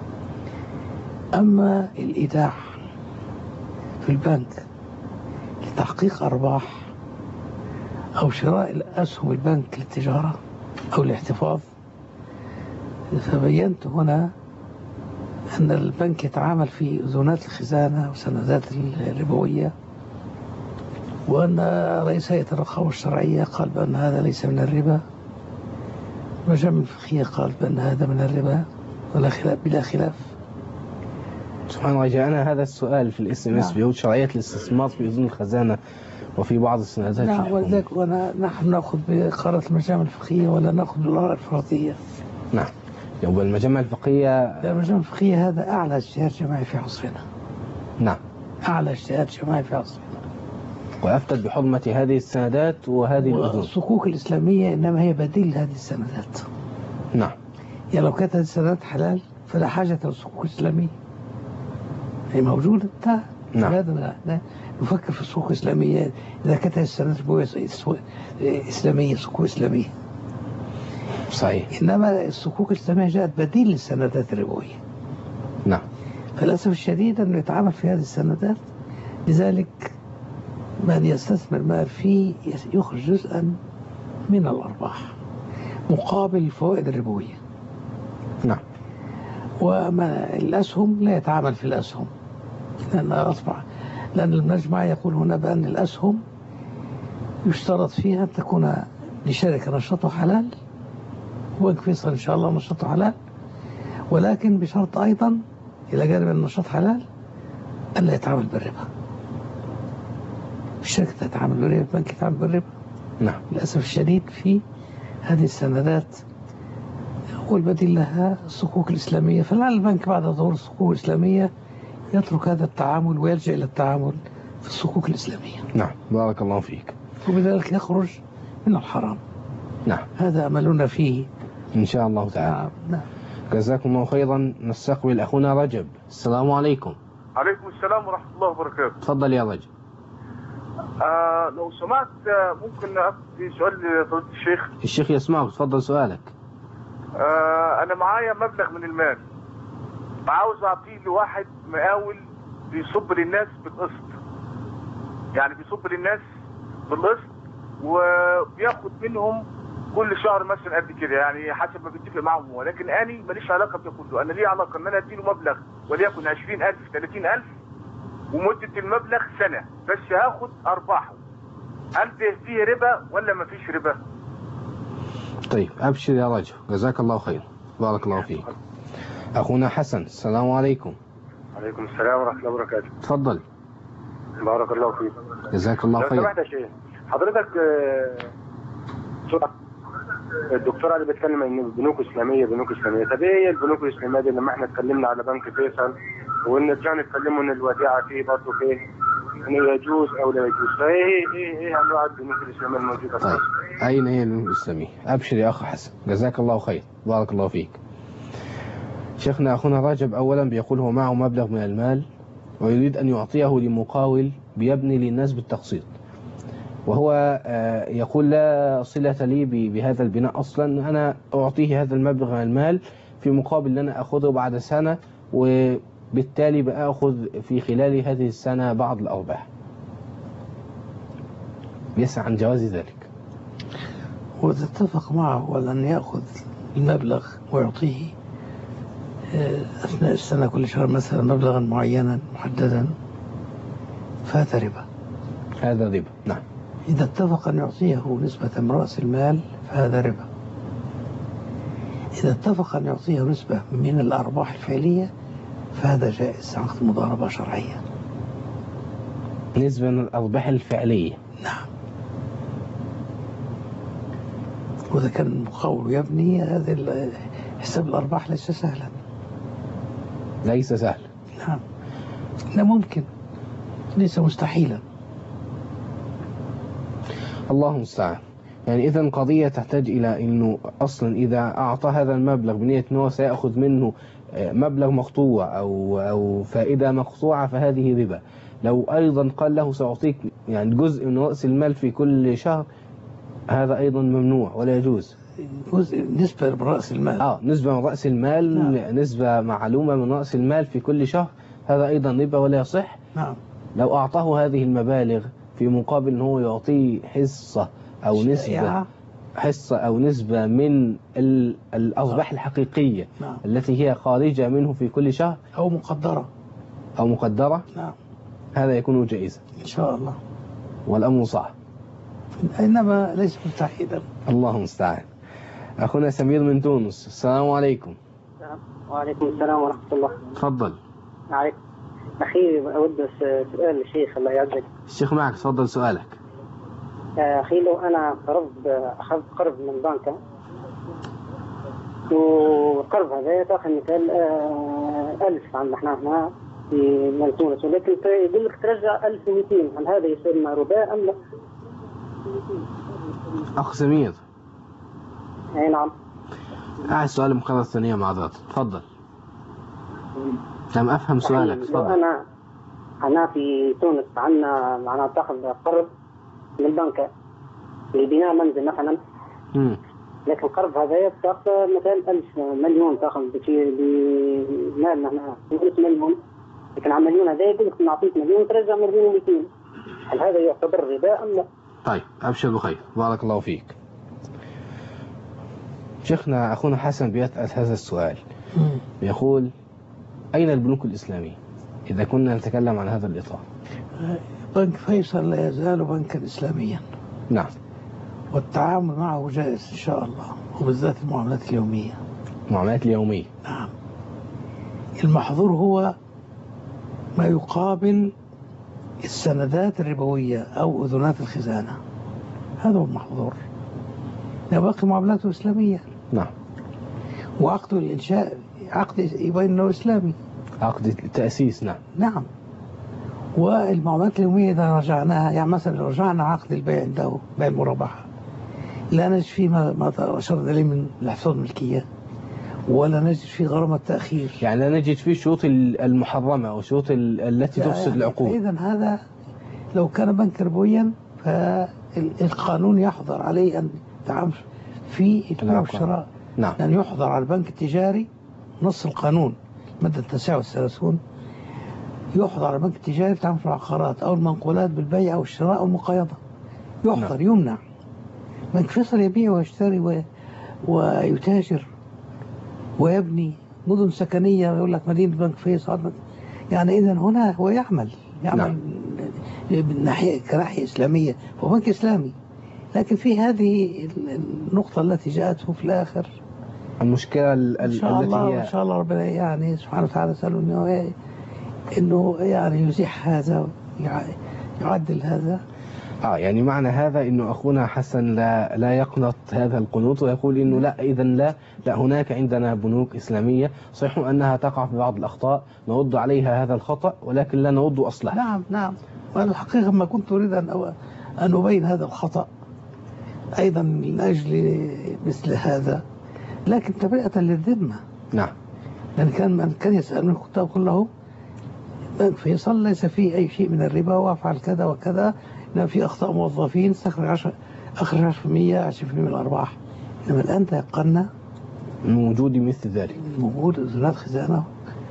أما الإيداع في البنك لتحقيق أرباح أو شراء الأسهم البنك للتجارة أو الاحتفاظ، فبينت هنا أن البنك يتعامل في أذونات الخزانة وسندات الربوية، وأن رئيس هيئة الرقابة الشرعية قال بأن هذا ليس من الربا، المجامع الفقهية قال بأن هذا من الربا ولا خلاف بلا خلاف. سبحان الله، جاءنا هذا السؤال في الSMS بيقول شرعية الاستثمار في أذون الخزانة وفي بعض السندات. نعم، ولذلك نحن نأخذ بقرارات المجامع الفقهية ولا نأخذ بالآراء الفرضية. نعم، يبقى المجامع الفقهية. المجامع الفقهية هذا أعلى اجتهاد جماعي في عصرنا. نعم، أعلى اجتهاد جماعي في عصرنا، وأفتت بحرمة هذه السندات وهذه الأذون. الصكوك الإسلامية إنما هي بديل لهذه السندات. نعم، يعني لو كانت هذه السندات حلال فلا حاجة للصكوك الإسلامية، هي موجودة. نعم. هذا نفكر في السوق الإسلامية إذا كانت هذه السندات إسلامية، صكوك إسلامية. صحيح. إنما الصكوك الإسلامية جاءت بديل للسندات الربوية. نعم. فللأسف الشديد أنه يتعامل في هذه السندات، لذلك من يستثمر مال فيه يخرج جزءا من الأرباح مقابل الفوائد الربوية. نعم. وما الأسهم لا يتعامل في الأسهم، لأن المجمع يقول هنا بأن الأسهم يشترط فيها أن تكون لشركة نشاطه حلال، وبنك فيصل إن شاء الله نشاطه حلال، ولكن بشرط أيضا إلى جانب النشاط حلال ألا يتعامل بالربا. الشركة تتعامل بالربا، البنك يتعامل بالربا. نعم. للأسف الشديد في هذه السندات، والبديل لها الصكوك الإسلامية، فلعل البنك بعد ظهور الصكوك الإسلامية يترك هذا التعامل ويلجأ إلى التعامل في الصكوك الإسلامية. نعم، بارك الله فيك. وبذلك يخرج من الحرام. نعم، هذا أملنا فيه إن شاء الله تعالى. نعم. جزاكم الله خيرا. نستقبل أخونا رجب. السلام عليكم. عليكم السلام ورحمة الله وبركاته. تفضل يا رجب. لو سمعت ممكن أسأل سؤال لفضيلة الشيخ. الشيخ يسمعك، تفضل سؤالك. انا معايا مبلغ من المال، عاوز اعطيه لواحد مقاول بيصب للناس بالقسط، يعني بيصب للناس بالقسط وبياخد منهم كل شهر مثلا قد كده، يعني حسب ما بيتفق معهم هو. لكن انا ماليش علاقه بده كله، انا ليه علاقه ان انا اديله مبلغ وليكن 20,000 30,000 ومده المبلغ سنه، بس هاخد ارباحه. هل ده فيه ربا ولا ما فيش ربا؟ طيب ابشر يا رجل، جزاك الله خير، بارك الله فيك. اخونا حسن، السلام عليكم. عليكم السلام ورحمه الله وبركاته. تفضل. بارك الله فيك. جزاك الله خير. لو سمحت يا شيخ، حضرتك الدكتور علي بيتكلم ان البنوك اسلاميه بنوك اسلاميه، طب ايه هي البنوك الاسلاميه دي؟ لما احنا اتكلمنا على بنك فيصل ونرجع نتكلموا ان الوديعه فيه برضه فيه ان يجوز او لا يجوز، فايه انواع البنوك الاسلاميه الموجوده؟ طيب اين هي البنوك الاسلاميه؟ ابشر يا اخ حسن، جزاك الله خير، بارك الله فيك. شيخنا اخونا رجب اولا بيقول هو معه مبلغ من المال ويريد ان يعطيه لمقاول بيبني للناس بالتقسيط، وهو يقول لا صلة لي بهذا البناء أصلا، أنا أعطيه هذا المبلغ من المال في مقابل أن أنا أخذه بعد سنة، وبالتالي بأخذ في خلال هذه السنة بعض الأرباح. يسعى عن جواز ذلك. وإذا اتفق معه على أن يأخذ المبلغ ويعطيه أثناء السنة كل شهر مثلا مبلغا معينا محددا فهذا ربا. هذا ربا، نعم. إذا اتفق أن يعطيه نسبة من رأس المال فهذا ربا. إذا اتفق أن يعطيه نسبة من الأرباح الفعلية فهذا جائز، عقد مضاربة شرعية. نسبة من الأرباح الفعلية، نعم. وإذا كان المقاول يبني هذا حساب الأرباح ليس سهلا. ليس سهلا، نعم. لا ممكن، ليس مستحيلا. الله المستعان. يعني إذا قضية تحتاج إلى أنه أصلا إذا أعطى هذا المبلغ بنية أنه سيأخذ منه مبلغ مقطوع أو فائدة مقطوعة فهذه ربا. لو أيضا قال له سأعطيك يعني جزء من رأس المال في كل شهر، هذا أيضا ممنوع ولا يجوز. نسبة من رأس المال. نسبة من رأس المال، نعم. نسبة معلومة من رأس المال في كل شهر، هذا أيضا ربا ولا يصح. نعم. لو أعطاه هذه المبالغ في مقابل أنه هو يعطيه حصة أو نسبة من الأرباح الحقيقية، نعم. التي هي خارجة منه في كل شهر أو مقدرة، نعم. هذا يكون جائزا إن شاء الله. والأمر صعب، إنما ليس مستحيلا. الله المستعان. أخونا سمير من تونس، السلام عليكم. وعليكم السلام ورحمة الله. تفضل. عليكم. أخي أود سؤال للشيخ الله يعزك. الشيخ معك، تفضل سؤالك. أخي لو أنا أخذت قرض من بنك، والقرض هذا تأخذ مثال 1000 عندنا احنا هنا في تونس، ولكن يقول لك ترجع 1200، هل هذا يسمى ربا أم لا؟ أخ سمير. أي نعم. السؤال مقرر ثانية مع ذات، تفضل. لم أفهم سؤالك، تفضل. أنا في تونس عندنا تأخذ قرض من البنك لبناء منزل مثلا، لكن القرض هذا تأخذ مثلا 1000 مليون، تأخذ بمالنا هنا 100 مليون، لكن على المليون هذا يقول لك نعطيك مليون ترجع مليون و200، هل هذا يعتبر ربا أم لا؟ طيب أبشر بخير، بارك الله فيك. شيخنا أخونا حسن بيسأل هذا السؤال، يقول أين البنوك الإسلامية إذا كنا نتكلم عن هذا الإطار؟ بنك فيصل لا يزال بنكا إسلاميا، نعم، والتعامل معه جائز إن شاء الله، وبالذات المعاملات اليومية. المعاملات اليومية، نعم. المحظور هو ما يقابل السندات الربوية أو أذونات الخزانة، هذا هو المحظور. باقي معاملاته إسلامية، نعم. وعقد الإنشاء عقد يبين أنه إسلامي، عقد التأسيس، نعم. نعم. والمعاملات اليومية إذا رجعناها، يعني مثلا رجعنا عقد البيع عنده بيع المرابحة، لا نجد فيه ما أشرت إليه من الحصول الملكية، ولا نجد فيه غرامة تأخير، يعني لا نجد فيه الشروط المحرمة أو الشروط التي تفسد العقود. إذن هذا لو كان بنك ربويا فالقانون يحظر عليه أن يتعامل في البيع والشراء نعم. يعني يحظر على البنك التجاري نص القانون المادة 39 يحظر على البنك التجاري تعمل في العقارات أو المنقولات بالبيع أو الشراء أو المقايضة. يحظر نعم. يمنع. بنك فيصل يبيع ويشتري ويتاجر ويبني مدن سكنية ويقول لك مدينة بنك فيصل. يعني إذا هنا هو يعمل نعم. كناحية إسلامية، هو بنك إسلامي، لكن في هذه النقطة التي جاءته في الآخر المشكلة إن شاء الله هي إن شاء الله ربنا يعني سبحانه وتعالى سأله إنه يعني يزيح هذا يعدل هذا. يعني معنى هذا إنه أخونا حسن لا يقنط هذا القنوط ويقول إنه لا، إذا لا هناك عندنا بنوك إسلامية صحيح أنها تقع في بعض الأخطاء نرد عليها هذا الخطأ ولكن لا نرد أصلها. نعم والحقيقة ما كنت أريد أن أبين هذا الخطأ أيضا من أجل مثل هذا، لكن تبرئة للذمة. نعم. لأن من كان يسألون الخطاب كله بنك فيصل ليس فيه أي شيء من الربا وافعل كذا وكذا، إنما في أخطاء موظفين استخرج 10% 20% من الأرباح. إنما الآن تيقنا من وجود مثل ذلك، وجود زناد خزانة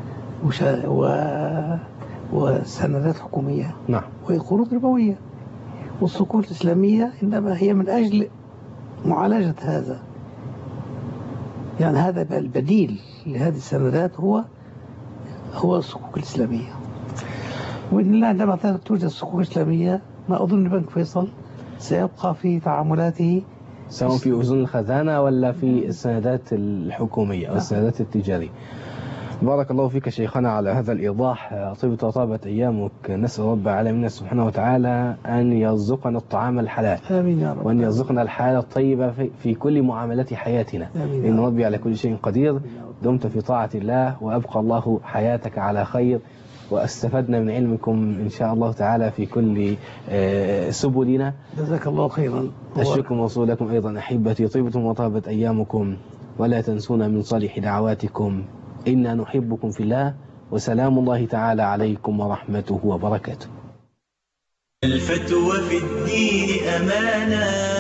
وسندات حكومية. نعم. وقروض ربوية. والصكوك الإسلامية إنما هي من أجل معالجة هذا. يعني هذا البديل لهذه السندات هو الصكوك الإسلامية. وإن الله عندما توجد الصكوك الإسلامية ما أظن بنك فيصل سيبقى في تعاملاته سواء في أذون الخزانة ولا في السندات الحكومية أو السندات التجارية. بارك الله فيك شيخنا على هذا الإيضاح. طيبت وطابت أيامك. نسأل رب العالمين سبحانه وتعالى أن يرزقنا الطعام الحلال. آمين يا رب. وأن يرزقنا الحياة الطيبة في كل معاملات حياتنا. إن ربي على كل شيء قدير. دمت في طاعة الله وأبقى الله حياتك على خير، واستفدنا من علمكم إن شاء الله تعالى في كل سبلنا. جزاك الله خيرا. الشكر موصول لكم أيضا أحبتي. طيبتم وطابت أيامكم، ولا تنسونا من صالح دعواتكم. إنا نحبكم في الله، وسلام الله تعالى عليكم ورحمته وبركاته. الفتوى في الدين أمانة.